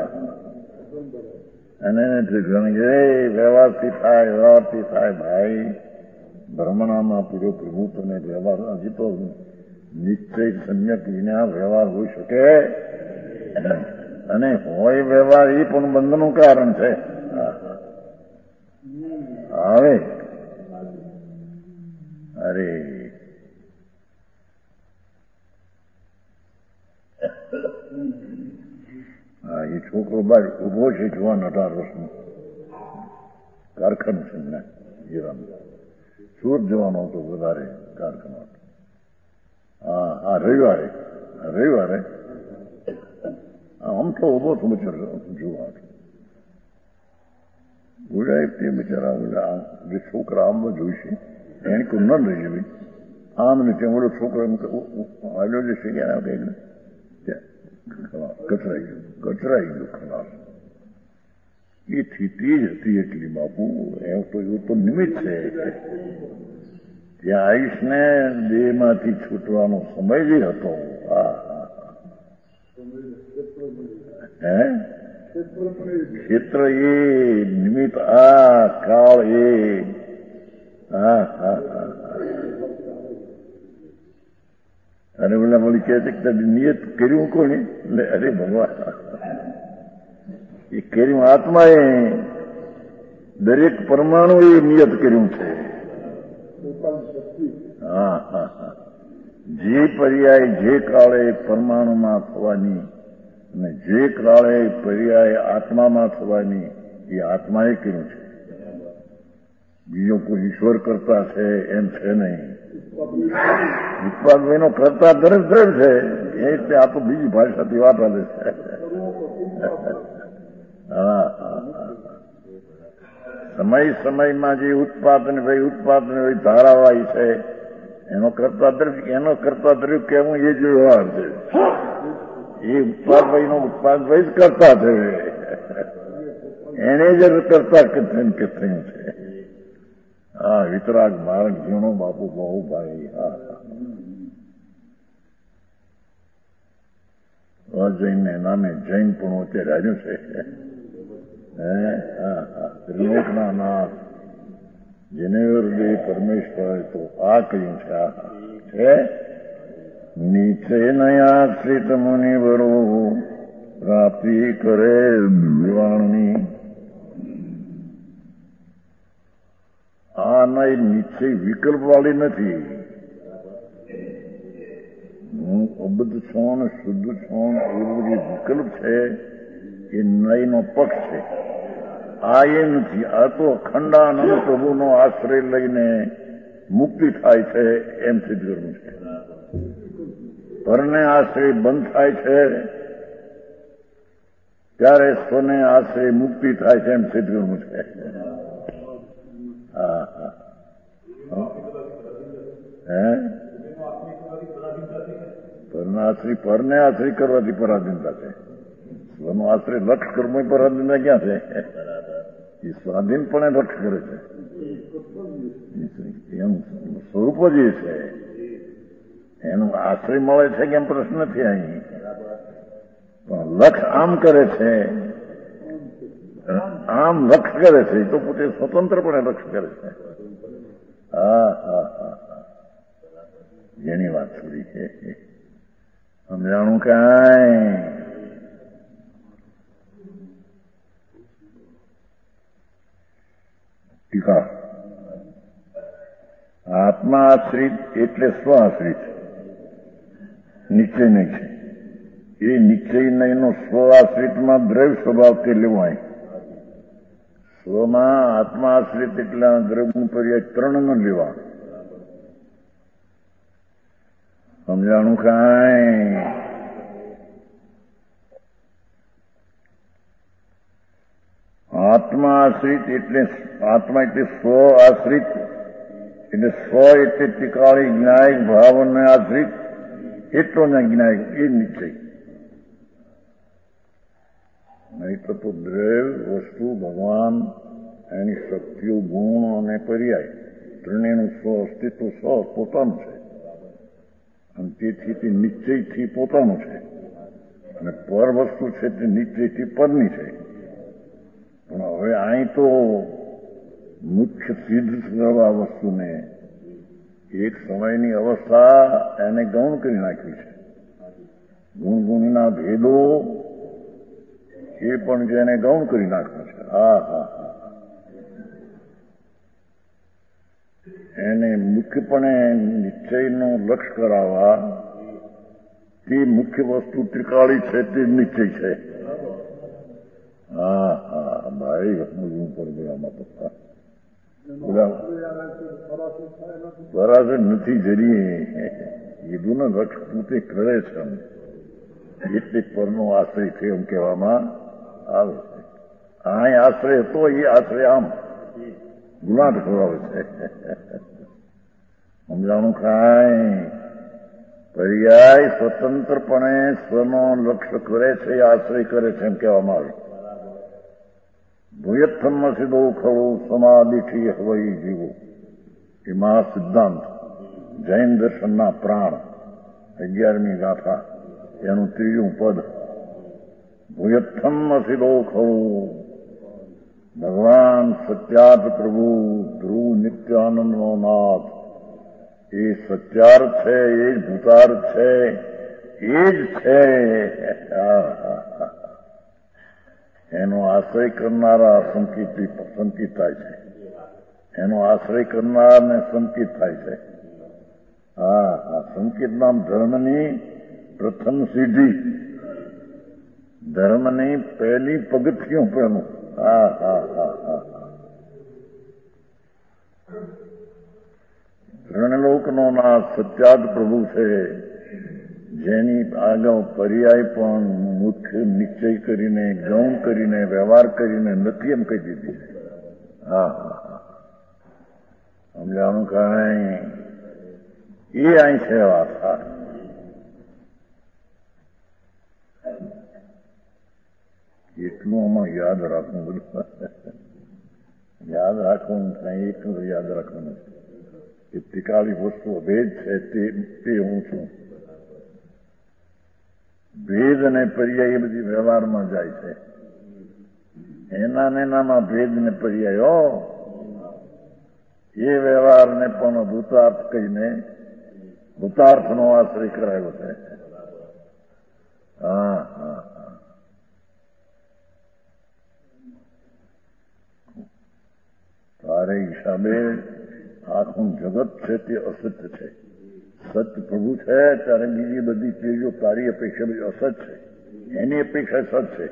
અને વ્યવહારથી થાય ભાઈ. બ્રહ્મણામાં પૂરો પ્રભુ તને વ્યવહાર હજી તો નિશ્ચય સમ્યક વિના વ્યવહાર હોઈ શકે, અને હોય વ્યવહાર એ પણ બંધનું કારણ છે. હવે અરે હા, એ છોકરો બાર ઉભો છે જુવાન 18 વર્ષનો, કારખાનું છે ને હીરાનું. સુરત જવાનો હતો વધારે કારખાનો. હા રવિવારે આમ તો ઉભો તો બિચારો જુવાન બોલાય તે બિચારા બોલા જે છોકરા આમ જોઈશે એને કોઈ ન લઈ જવી. આમ ને ત્યાં ઓલો છોકરો એમ હાલ્યો જે છે કચરાઈ ગયું ખલાસ. એ સ્થિતિ જ હતી એટલી બાપુ. એવું તો નિમિત્ત છે. ત્યાં આવીશ ને દેહમાંથી છૂટવાનો સમય જ હતો. ક્ષેત્ર એ નિમિત્ત કાળ એ. અને બોલા બોલી કહે છે કે નિયત કર્યું કોને? અરે ભગવાન, એ કર્યું આત્માએ. દરેક પરમાણુ એ નિયત કર્યું છે. જે પર્યાય જે કાળે પરમાણુમાં થવાની અને જે કાળે પર્યાય આત્મામાં થવાની એ આત્માએ કર્યું છે. બીજો કોઈ ઈશ્વર કરતા છે એમ છે નહીં. ઉત્પાદભાઈનો કરતા દ્રઢ છે. એ આ તો બીજી ભાષાથી વાત આવે છે. સમયમાં જે ઉત્પાદન ભાઈ ધારાવાહી છે એનો કરતા દ્રવ્ય કેવું એ જ વ્યવહાર છે. એ ઉત્પાદભાઈ જ કરતા છે. એને જ કરતા થયું છે. વિતરાગ માર્ગ જીણો બાપુ બહુ ભાઈ. અજૈનને નામે જૈન પણ અત્યારે આવ્યું છે. ત્રિલોકના નાથ જેને હૃદય પરમેશ્વર તો આ કહ્યું છે. નીચે નયાશ્રિત મુનિવરો પ્રાપ્તિ કરે નિર્વાણની. આ નહીં નિશ્ચય વિકલ્પ વાળી નથી. હું અબદ્ધ છું ને શુદ્ધ છું એવું જે વિકલ્પ છે એ નયનો પક્ષ છે. આ એ નથી. આ તો અખંડાનંદ પ્રભુનો આશ્રય લઈને મુક્તિ થાય છે એમ સિદ્ધ કરવું છે. પરને આશ્રય બંધ થાય છે ત્યારે સ્વને આશ્રય મુક્તિ થાય છે એમ સિદ્ધ કરવું છે. પરને આશ્રય કરવાથી પરાધીનતા છે. સ્વનો આશ્રય લક્ષ કર્મ પરાધીનતા ક્યાં છે? એ સ્વાધીનપણે લક્ષ કરે છે. એનું સ્વરૂપ જ એ છે. એનું આશ્રય મળે છે કે એમ પ્રશ્ન નથી અહીં. પણ લક્ષ આમ કરે છે, આમ લક્ષ કરે છે તો પોતે સ્વતંત્રપણે લક્ષ કરે છે. જેની વાત છોડી છે સમજાણું કાંઈ? ટીકા આત્મા આશ્રિત એટલે સ્વ આશ્રિત નિશ્ચય નહીં છે. એ નિશ્ચય નહીંનો સ્વ આશ્રિતમાં દ્રવ્ય સ્વભાવ તે લેવાય. સ્વમાં આત્મા આશ્રિત એટલે દ્રવ્યનું પર્યાય 3 ન લેવા. સમજાણું કાંઈ? આત્મા આશ્રિત એટલે આત્મા એટલે સ્વ આશ્રિત એટલે સ્વ એટલે ટીકાળી જ્ઞાયક ભાવને આશ્રિત એટલો ને જ્ઞાયક એ નિશ્ચય. નહીં તો દ્રવ્ય વસ્તુ ભગવાન એની શક્તિઓ ગુણ અને પર્યાય ત્રણેયનું સ્વ અસ્તિત્વ સ્વ પોતાનું છે અને તેથી તે નિશ્ચયથી પોતાનું છે અને પર વસ્તુ છે તે નિશ્ચયથી પરની છે. પણ હવે અહીં તો મુખ્ય સિદ્ધ કરવા વસ્તુને એક સમયની અવસ્થા એને ગૌણ કરી નાખી છે. ગુણગુણના ભેદો એ પણ જેને ગૌણ કરી નાખ્યો છે. એને મુખ્યપણે નિશ્ચયનો લક્ષ કરાવવા તે મુખ્ય વસ્તુ ત્રિકાળી છે તે નિશ્ચય છે. ભાઈ સમજવું પડે બધા પરાજય નથી જરીએ કીધું ને લક્ષ પોતે કરે છે એટલે પરનો આશ્રય છે એમ કહેવામાં આવે છે. અહીં આશ્રય હતો એ આશ્રય આમ ગુલાટ ખવડાવે છે. સમજાણું કાંઈ? પર્યાય સ્વતંત્રપણે સ્વનો લક્ષ્ય કરે છે આશ્રય કરે છે એમ કહેવામાં આવે. ભૂયત્થમ સીધો ખવું સમાધિથી હવાઈ જીવો એ મહાસિદ્ધાંત જૈન દર્શનના પ્રાણ 11મી ગાથા એનું 3જું પદ. ભૂયત્થમ સીધો ખવું ભગવાન સત્યાર્થ પ્રભુ ધ્રુવ નિત્યાનંદનો નાથ એ સત્યાર્થ છે, એ જ ભૂતાર્થ છે, એ જ છે. એનો આશ્રય કરનારા સંકિત થાય છે. એનો આશ્રય કરનારને સંકિત થાય છે. સંકિત નામ ધર્મની પ્રથમ સિદ્ધિ, ધર્મની પહેલી પગથિયું પેલું. ત્રણલોકનો નાથ સત્યાર્થ પ્રભુ છે, જેની આગળ પર્યાય પણ મુખ્ય નિશ્ચય કરીને ગૌણ કરીને વ્યવહાર કરીને નથી એમ કહી દીધી છે. સમજાણું કાંઈ? એ અહીં છે વાત. એટલું આમાં યાદ રાખવું, બધું યાદ રાખવું કાંઈ એટલું યાદ રાખવાનું એ ટીકાળી વસ્તુ ભેદ છે તે હું છું. ભેદ અને પર્યાય એ બધી વ્યવહારમાં જાય છે. એનામાં ભેદ ને પર્યાય એ વ્યવહારને પણ ભૂતાર્થ કહીને ભૂતાર્થનો આશ્રય કરાયો છે. તારે હિસાબે આખું જગત છે તે અસત્ય છે. સત્ય પ્રભુ છે ત્યારે બીજી બધી ચીજો તારી અપેક્ષા બધી અસત છે, એની અપેક્ષા સત છે.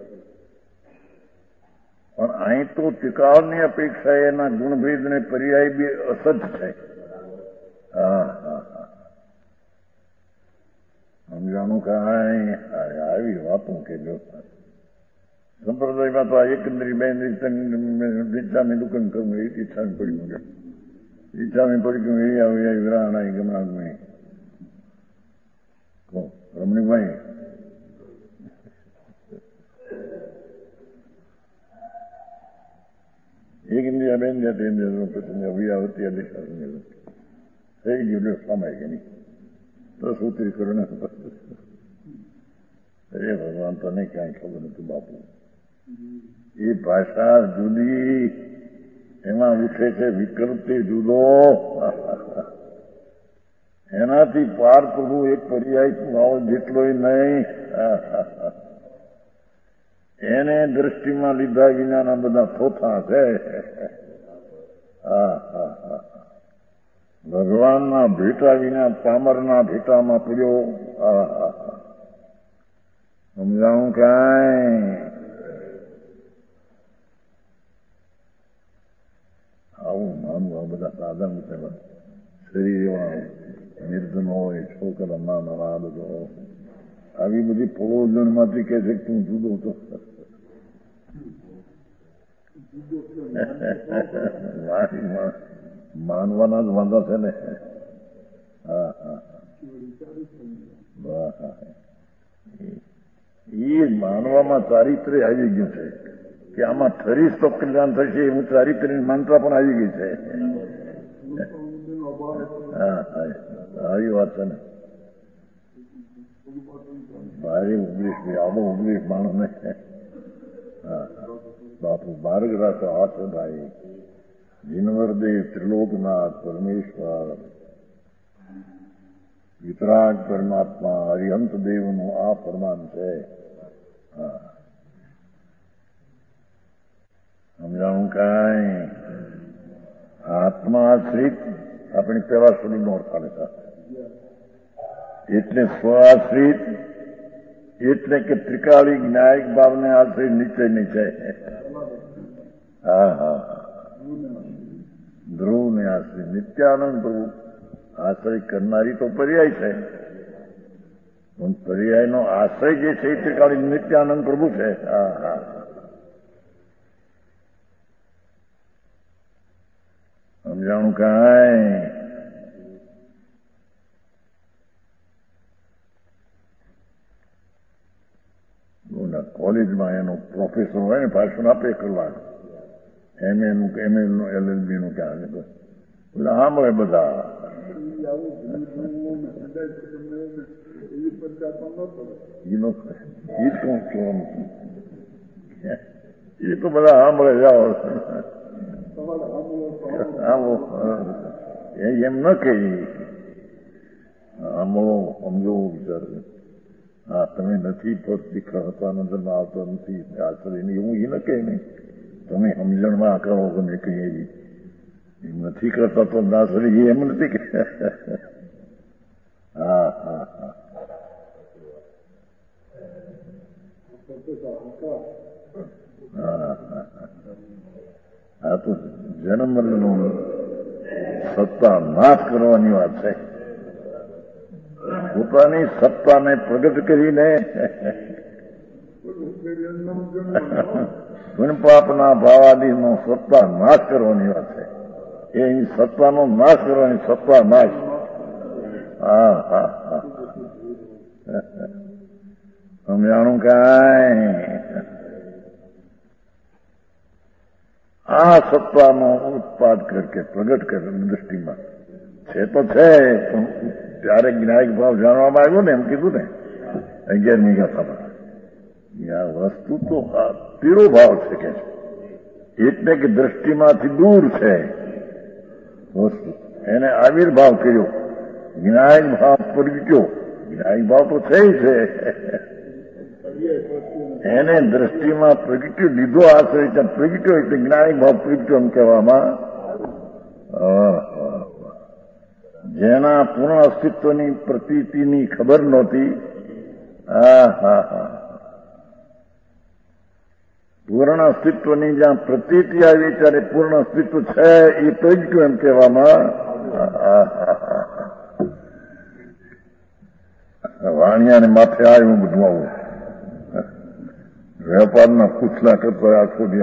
પણ અહીં તો ટીકાળની અપેક્ષા એના ગુણભેદ ને પર્યાય બી અસત છે. સમજાણું કાંઈ આવી વાતો કે જો સંપ્રદાયમાં તો આ એકંદરી બે રીચાની દુકાન કરું એ ઈચ્છાની પડી મૂકે ઈચ્છાની પડી ગયું એ આવી વિરાણા ગમણા રમણીભાઈ એક ઇન્ડિયા બેન જતી ઇન્ડિયા અભિયાવતી દિશા થઈ ગયું સમય કે નહીં તો સૂત્રી કરું અરે ભગવાન તને ક્યાંય ખબર નથી બાપુ એ ભાષા જુદી એમાં ઉઠે છે વિકૃતિ જુદો એનાથી પાર પ્રભુ એક પર્યાય ભાવ જેટલોય નહીં એને દ્રષ્ટિમાં લીધા વિનાના બધા થોથા છે ભગવાનના ભેટા વિના પામરના ભેટામાં પડ્યો સમજાવું કાંઈ આવું માનવું આ બધા સાધન છે શરીર એવા નિર્ધન હોય છોકરા નાના આ બધો આવી બધી પ્રયોજનમાંથી કે છે તું જુદો તો માનવાના જ વાંધા છે ને એ માનવામાં ચારિત્ર્ય આવી ગયું છે કે આમાં ઠરીશ તો કલ્યાણ થશે હું ચારિત્ર્યની માનતા પણ આવી ગઈ છે આવી વાત છે ને ભારી ઉગલીશ આવો ઉગલીશ માણસને બાપુ બારગરા તો આ છે ભાઈ જીનવરદેવ ત્રિલોકનાથ પરમેશ્વર વિતરાગ પરમાત્મા હરિહંત દેવનું આ ફરમાન છે સમજાવું કાંઈ આત્માશ્રિત આપણી પેલા સુધી ઓળખા લેતા એટલે સ્વાશ્રિત એટલે કે ત્રિકાળી જ્ઞાયક ભાવને આશ્રિત નીચેની છે ધ્રુવને આશ્રિત નિત્યાનંદ પ્રભુ આશ્રય કરનારી તો પર્યાય છે પણ પર્યાયનો આશ્રય જે છે એ ત્રિકાળી નિત્યાનંદ પ્રભુ છે સમજાણું કાંઈ કોલેજમાં એનો પ્રોફેસર હોય ને ભાષણ આપે કરવાનું એમએનું એલએલબીનું ક્યાં એટલે સાંભળે બધા એ તો બધા સાંભળે જાઓ એમ ન કહી સાંભળો સમજો વિચાર હા તમે નથી શીખતા નજરમાં આવતા નથી આશ્રય એવું એ ન કહે નહીં તમે સમજણમાં કરો તમે કહીએ એમ નથી કરતા તો દાસરી એમ નથી કે હા આ તો જન્મ મરણનો સત્તા નાશ કરવાની વાત છે પોતાની સત્તાને પ્રગટ કરીને પાપના ભાવાદીનો સત્તા નાશ કરવાની વાત છે એ સત્તાનો નાશ કરવાની સત્તા નાશ સમજાણું કાંઈ આ સત્તાનો ઉત્પાદ કરકે પ્રગટ કરે દૃષ્ટિમાં છે તો છે ત્યારે જ્ઞાયક ભાવ જાણવામાં આવ્યો ને એમ કીધું ને 11મી ગાથામાં આ વસ્તુ તો પીળો ભાવ છે કે એટલે કે દ્રષ્ટિમાંથી દૂર છે વસ્તુ એને આવિર્ભાવ કર્યો જ્ઞાયક ભાવ પ્રગટ્યો જ્ઞાયક ભાવ તો છે એને દ્રષ્ટિમાં પ્રગટ્યો લીધો આશ્રય ત્યાં પ્રગટ્યો એટલે જ્ઞાયક ભાવ પ્રગટ્યો એમ કહેવામાં જેના પૂર્ણ અસ્તિત્વની પ્રતીતિની ખબર નહોતી પૂર્ણ અસ્તિત્વની જ્યાં પ્રતીતિ આવી ત્યારે પૂર્ણ અસ્તિત્વ છે એ પ્રગટ્યું એમ કહેવામાં ભાણિયાને માથે આવ્યું બધું આવું વેપારના પૂછલા કરતા આખો દી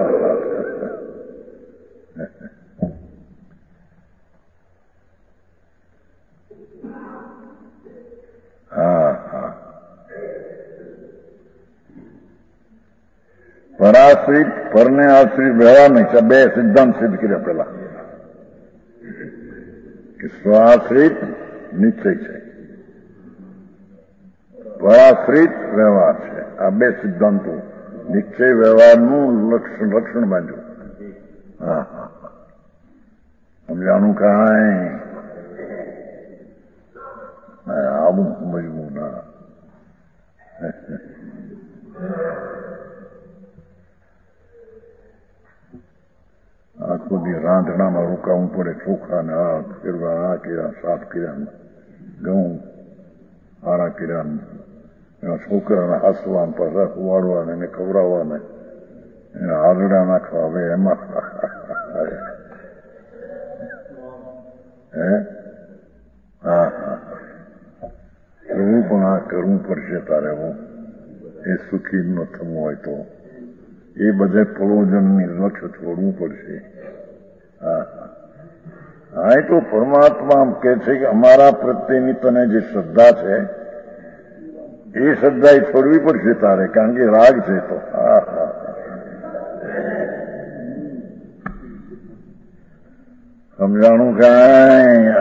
પરાશ્રિત પરને આશ્રિત વ્યવહાર નહીં. બે સિદ્ધાંત સિદ્ધ કર્યા પેલા કે સ્વાશ્રિત નિશ્ચય છે, પરાશ્રિત વ્યવહાર છે. આ બે સિદ્ધાંતો નિશ્ચય વ્યવહારનું લક્ષણ બાંધ્યું. સમજાણું કાંઈ આવું સમજવું ના. આખો દી રાંધણામાં રોકાવું પડે, ચોખાને આ ફેરવા, આ કર્યા, સાફ કર્યા, ઘઉં હારા કર્યા, એના છોકરાને હાસવા, રસ વાળવાને, એને ખવડાવવાને, એને આલડા નાખવા. હવે એમાં એવું પણ આ કરવું પડશે તારે. હું એ સુખી ન થવું હોય તો એ બધે પ્રયોજનની લક્ષ્ય છોડવું પડશે. હા, એ તો પરમાત્મા કહે છે કે અમારા પ્રત્યેની તને જે શ્રદ્ધા છે એ શ્રદ્ધા એ છોડવી પડશે તારે, કારણ કે રાગ છે. તો સમજાણું કાંઈ?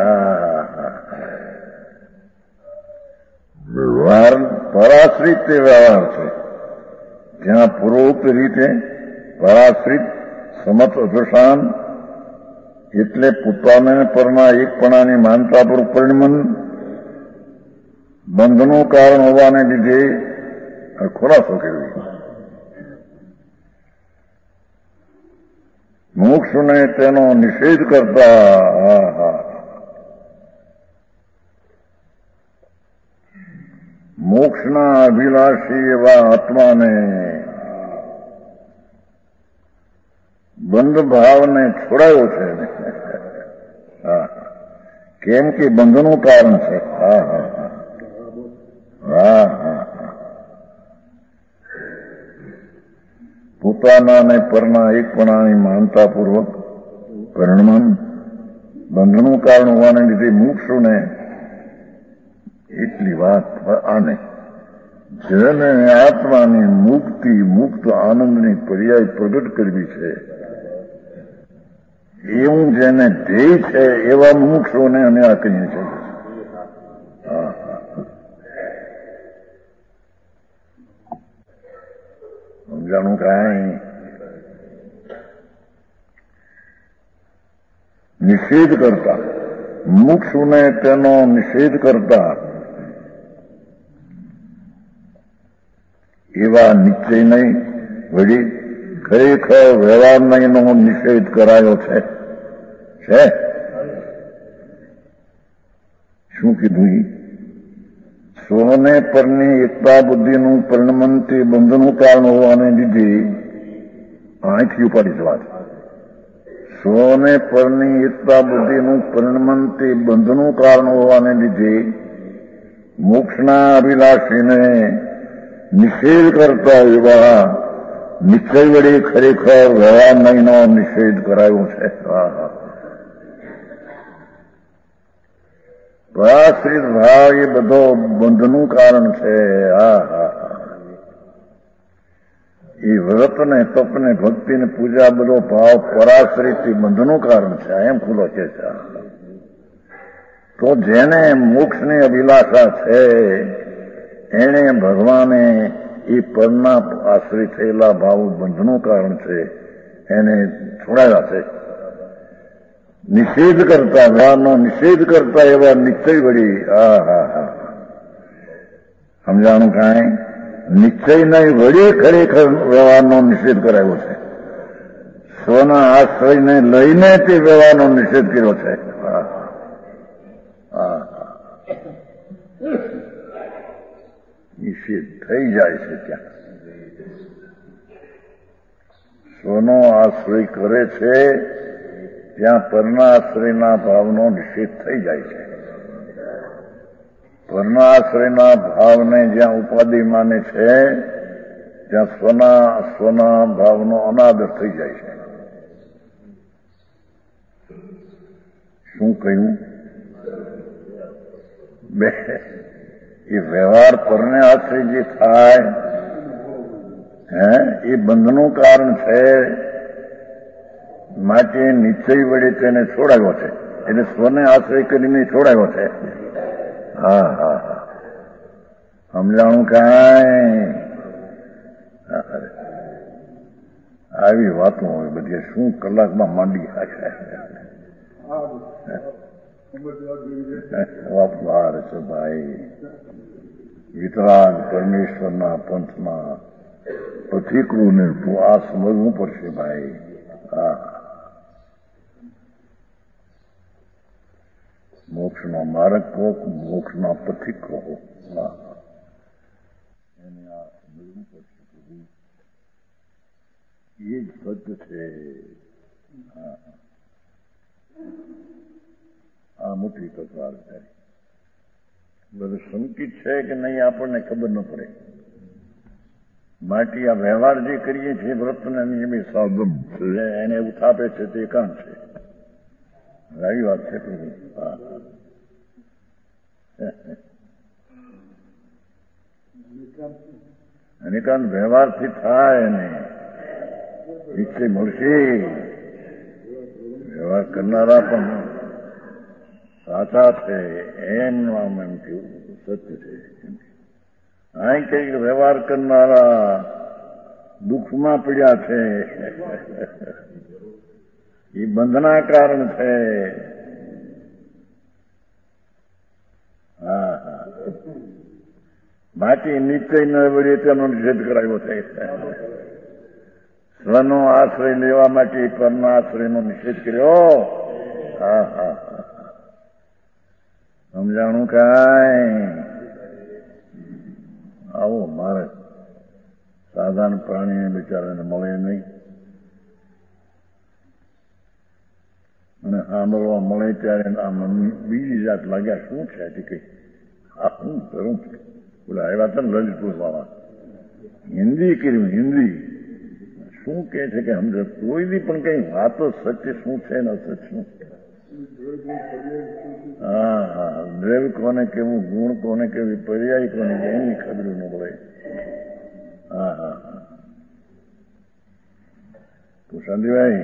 વ્યવહાર પરાશ્રિત તે વ્યવહાર છે, જ્યાં પૂર્વોક્ત રીતે પરાશ્રિત સમત અદશાન એટલે પોતાને પરના એકપણાની માનતા પર પરિણમન બંધનું કારણ હોવાને લીધે ખુલાસો કરવી. મોક્ષને તેનો નિષેધ કરતા મોક્ષના અભિલાષી એવા આત્માને બંધ ભાવને છોડાયો છે. કેમ કે બંધનું કારણ છે. પોતાના અને પરના એકપણાની માનતાપૂર્વક પરિણમન બંધનું કારણ હોવાને લીધે મોક્ષોને એટલી વાત આને જેને આત્માની મુક્તિ મુક્ત આનંદની પર્યાય પ્રગટ કરવી છે એવું જેને ધ્યેય છે એવા મોક્ષોને અમે આ કહીએ છીએ. સમજાણું કાંઈ? નિષેધ કરતા મોક્ષને તેનો નિષેધ કરતા એવા નિશ્ચય નહીં વળી ખરેખર વ્યવહાર નહીંનો નિષેધ કરાયો છે. શું કીધું? સ્વને પરની એકતા બુદ્ધિનું પરિણમન તે બંધનું કારણ હોવાને લીધે અહીંથી ઉપાડી જવા છે. સ્વને પરની એકતા બુદ્ધિનું પરિણમન તે બંધનું કારણ હોવાને લીધે મોક્ષના અભિલાષીને નિષેધ કરતા એવા નિશ્ચય વડે ખરેખર વ્યવહાર નહીંનો નિષેધ કરાયો છે. પરાશ્રિત ભાવ એ બધો બંધનું કારણ છે. એ વ્રતને તપને ભક્તિને પૂજા બધો ભાવ પરાશ્રિત બંધનું કારણ છે. એમ ખુલ્લો છે. તો જેને મોક્ષની અભિલાષા છે એને ભગવાને એ પરના આશ્રિત થયેલા ભાવ બંધનું કારણ છે એને છોડાયા છે. નિષેધ કરતા વ્યવહારનો નિષેધ કરતા એવા નિશ્ચય વળી સમજાણું કાંઈ? નિશ્ચય નહીં વળી ખરેખર વ્યવહારનો નિષેધ કરાયો છે. સ્વના આશ્રયને લઈને તે વ્યવહારનો નિષેધ કર્યો છે. નિષેધ થઈ જાય છે ત્યાં. સ્વનો આશ્રય કરે છે ત્યાં પરના આશ્રયના ભાવનો નિષેધ થઈ જાય છે. પરનાશ્રયના ભાવને જ્યાં ઉપાધિ માને છે ત્યાં સ્વના ભાવનો અનાદર થઈ જાય છે. શું કહ્યું? બે એ વ્યવહાર પરને આશ્રય જે થાય એ બંધનું કારણ છે. માટે નિશ્ચય વડે તેને છોડાયો છે. એટલે સ્વને આશ્રય કરીને છોડાયો છે. હા હા હા, સમજાણું કાંઈ? આવી વાતો હોય બધી. શું કલાકમાં માંડી છે ભાઈ. વિતરાગ પરમેશ્વરના પંથમાં પથિકરૂને આ સમજવું પડશે ભાઈ. હા, મોક્ષનો માર્ગ કહો, મોક્ષના પથિક કહો. હા, એને આ સમજવું પડશે. પ્રભુ એ જ સત્ય છે. હા, આ મોટી તકરાર છે. બધું સંકિત છે કે નહીં આપણને ખબર ન પડે. માટે આ વ્યવહાર જે કરીએ છીએ વ્રતને નિયમે સાધન એને ઉથાપે છે તે કામ છે. આવી વાત છે પ્રભુ. હા, નિકાંત વ્યવહારથી થાય ને નિશ્ચય મળશે. વ્યવહાર કરનારા પણ સાચા છે એમનું આમ એમ કેવું સત્ય છે. અહીં કઈક વ્યવહાર કરનારા દુઃખમાં પડ્યા છે. એ બંધના કારણ છે. હા હા, બાકી નિશ્ચય ન વળે તેનો નિષેધ કરાયો છે. સ્વનો આશ્રય લેવા માટે પરના આશ્રયનો નિષેધ કર્યો. હા હા હા, સમજાણું કાંઈ? આવો મારે સાધારણ પ્રાણીને બિચારાને મળે નહીં અને સાંભળવા મળે ત્યારે બીજી જાત લાગ્યા. શું છે તે કઈ હું કરું? બોલા આવ્યા હતા ને લલિતપુર વાળા, હિન્દી કર્યું. હિન્દી શું કે છે કે સમજે કોઈ દી પણ કઈ વાતો સત્ય શું છે ને અસત્ય શું? હા હા, દ્રવ્ય કોને કેવું, ગુણ કોને કેવી, પર્યાય કોને એની ખબર ન પડે. હા હા હા, તો શાંતિભાઈ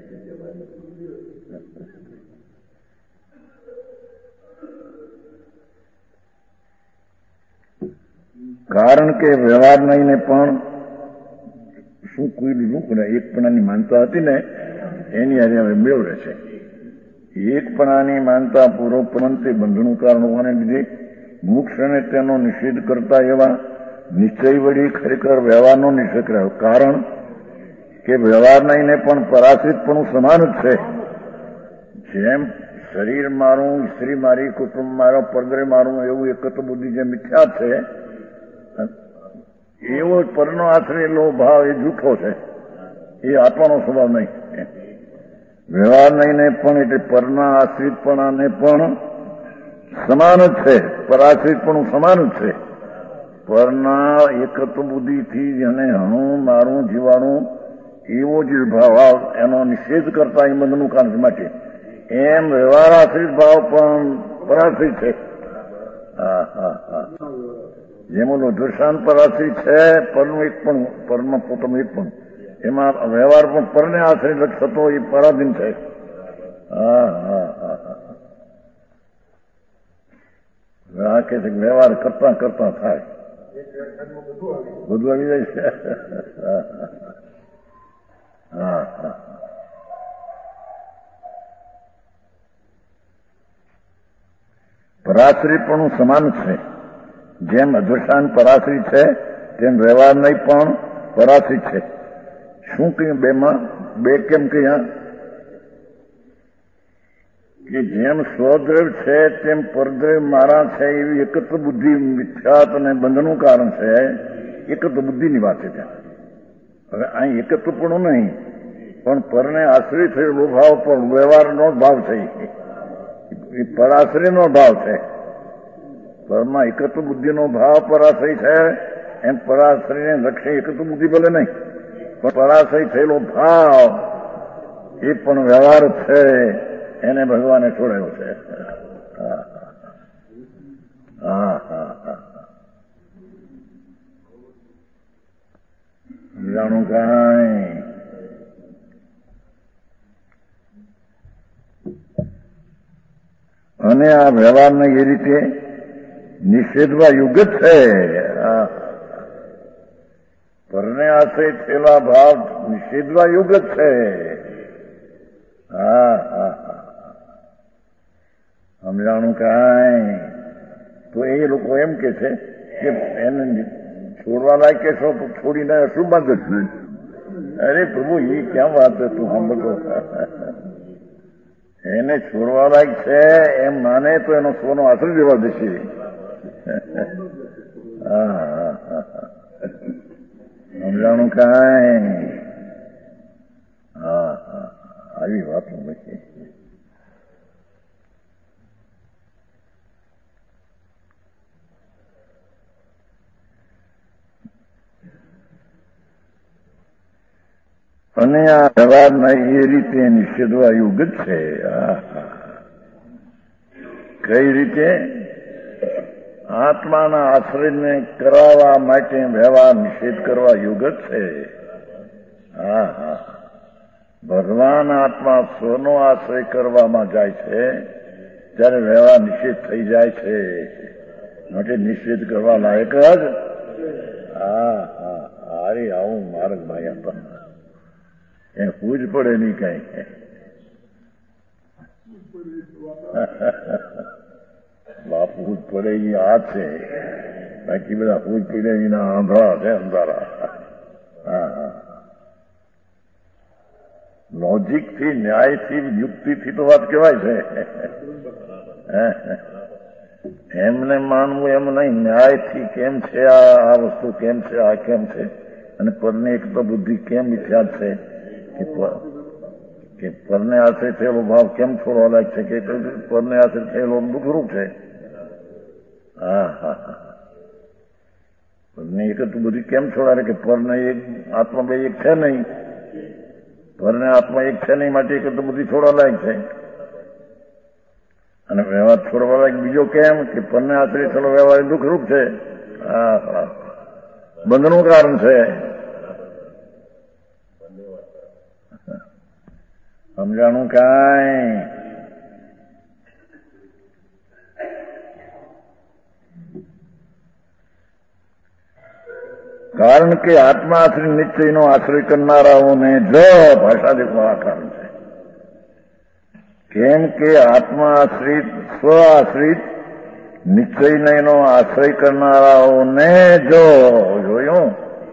કારણ કે વ્યવહાર નહીં પણ શું કોઈ લોકોને એકપણાની માનતા હતી ને એની આજે હવે મેળવે છે. એકપણાની માનતા પૂર્વપરંતે બંધનું કારણ હોવાને લીધે મોક્ષ અને તેનો નિષેધ કરતા એવા નિશ્ચય વળી ખરેખર વ્યવહારનો નિષેધ કર્યો. કારણ કે વ્યવહાર નહીં પણ પરાશ્રિતપણું સમાન જ છે. જેમ શરીર મારું, સ્ત્રી મારી, કુટુંબ મારો, પરદ્રે મારું એવું એકત્ર બુદ્ધિ જે મિથ્યા છે એવો પરનો આશ્રયેલો ભાવ એ જૂઠો છે. એ આપવાનો સ્વભાવ નહીં. વ્યવહાર નહીં પણ એટલે પરના આશ્રિતપણાને પણ સમાન જ છે. પરાશ્રિતપણું સમાન જ છે. પરના એકત્વ બુદ્ધિથી જેને હું મારું જીવાણું એવો જ ભાવ એનો નિષેધ કરતા એ બંધનું કારણ માટે એમ વ્યવહાર આશ્રિત ભાવ પણ પરાશ્રિત છે. હા હા હા, જેમ ઓલો દૃષ્ટાંત પરાશ્રિત છે પરનું એક પણ, પરમાં પોતાનું એક પણ, એમાં વ્યવહાર પણ પરને આશ્રિત થતો એ પરાધીન છે. હા હા હા હા, આ કે છે વ્યવહાર કરતા કરતા થાય બધું આવી જાય છે. હા હા, પરાશ્રિતપણું સમાન છે. જેમ અદૃષ્ટાન પરાશ્રિત છે તેમ વ્યવહાર નહીં પણ પરાશ્રિત છે. શું કહ્યું બેમાં? બે કેમ કહ્યા? કે જેમ સ્વદ્રવ્ય છે તેમ પરદ્રવ્ય મારા છે એવી એકત્ર બુદ્ધિ મિથ્યાત અને બંધનું કારણ છે. એકત્ર બુદ્ધિની વાત છે ત્યાં. હવે અહીં એકત્રપણું નહીં પણ પરને આશ્રિત થયેલો ભાવ પણ વ્યવહારનો ભાવ છે. એ પરાશ્રયનો ભાવ છે. પરમાં એકત્વ બુદ્ધિનો ભાવ પરાશ્રય છે, એમ પરાશ્રયને લક્ષ્ય એકત્વ બુદ્ધિ ભલે નહીં, પણ પરાશ્રય થયેલો ભાવ એ પણ વ્યવહાર છે, એને ભગવાને છોડાયો છે. જાણું કાંઈ અને આ વ્યવહારને એ રીતે નિષેધવા યુગ જ છે. પરને આશ્રય થયેલા ભાવ નિષેધવા યુગ જ છે. સમજાણું કાંઈ તો એ લોકો એમ કે છે કે એને છોડવા લાયક કે છો તો છોડીને શું બાંધ જ? અરે પ્રભુ એ ક્યાં વાત છે, તું સાંભળતો. એને છોડવા લાયક છે એમ માને તો એનો સોનો આશ્રય દેવા દેશે. સમજાણું કાંઈ? આવી વાતો નથી. અને આ વ્યવહારના એ રીતે નિષેધવા યુગ જ છે. કઈ રીતે? આત્માના આશ્રયને કરાવવા માટે વ્યવહાર નિષેધ કરવા યુગ જ છે. ભગવાન આત્મા સ્વનો આશ્રય કરવામાં જાય છે ત્યારે વ્યવહાર નિષેધ થઈ જાય છે, માટે નિષેધ કરવા લાયક જ. હારી આવું માર્ગમાં હતા એ પૂજ પડે નહીં કઈ. બાપુ જ પડે એ આ છે, બાકી બધા પૂજ પડે એના આંધળા છે, અંધારા. લોજિકથી, ન્યાયથી, યુક્તિથી તો વાત કહેવાય છે. એમને માનવું એમ નહીં, ન્યાયથી કેમ છે આ વસ્તુ, કેમ છે આ, કેમ છે, અને પરને એક તો બુદ્ધિ કેમ મિથ્યા છે, કે પરને આશ્રય થયેલો ભાવ કેમ છોડવા લાયક છે, કે પરને આશ્રય થયેલો દુઃખરૂપ છે. પરને એક તો બુદ્ધિ કેમ છોડાય કે પરને એક આત્મા બે એક છે નહીં, પરને આત્મા એક છે નહીં, માટે એક તો બુદ્ધિ છોડવા લાયક છે. અને વ્યવહાર છોડવા લાયક બીજો કેમ કે પરને આશ્રય થયેલો વ્યવહાર દુઃખરૂપ છે, બંધનું કારણ છે. સમજાણું કાંઈ? કારણ કે આત્મા આશ્રિત નિશ્ચયનો આશ્રય કરનારાઓને જ ભાષા દેખવા આ કારણ છે. કેમ કે આત્મા આશ્રિત, સ્વ આશ્રિત નિશ્ચયનો આશ્રય કરનારાઓને જો જોયું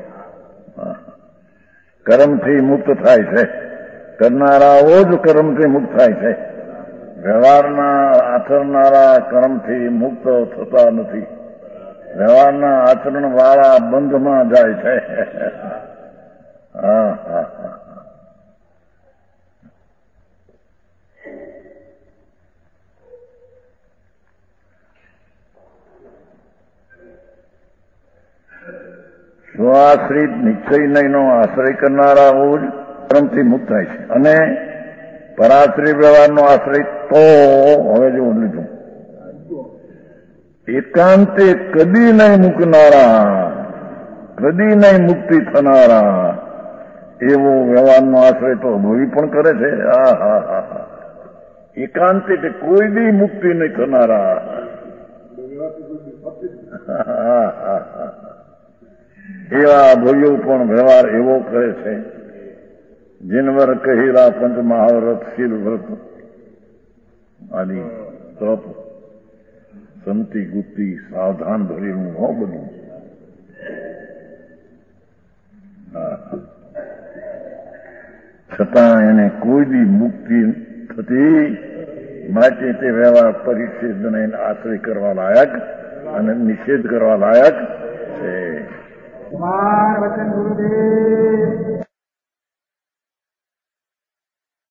કર્મથી મુક્ત થાય છે. કરનારાઓ જ કર્મથી મુક્ત થાય છે. વ્યવહારના આચરનારા કર્મથી મુક્ત થતા નથી. વ્યવહારના આચરણ વાળા બંધમાં જાય છે. સ્વાશ્રિત નિશ્ચયનો આશ્રય કરનારાઓ જ કર્મથી મુક્ત થાય છે. અને પરાશ્રય વ્યવહારનો આશ્રય તો હવે જો લીધું એકાંતે કદી નહીં મૂકનારા, કદી નહીં મુક્તિ થનારા એવો વ્યવહારનો આશ્રય તો અનુભવી પણ કરે છે. એકાંતે એટલે કોઈ દી મુક્તિ નહીં થનારા. એવા ભોયો પણ વ્યવહાર એવો કરે છે. જીનવર કહેલા પંચ મહાવ્રત, શીલ વ્રત આદિ તપ, સંતિ ગુપ્તિ, સાવધાન ભરેલું ન બધું. છતાં એને કોઈ દી મુક્તિ થતી, માટે તે વ્યવહાર પરિચ્છેદને આશ્રય કરવા લાયક અને નિષેધ કરવા લાયક છે. કુમાર વચન ગુરુદેવ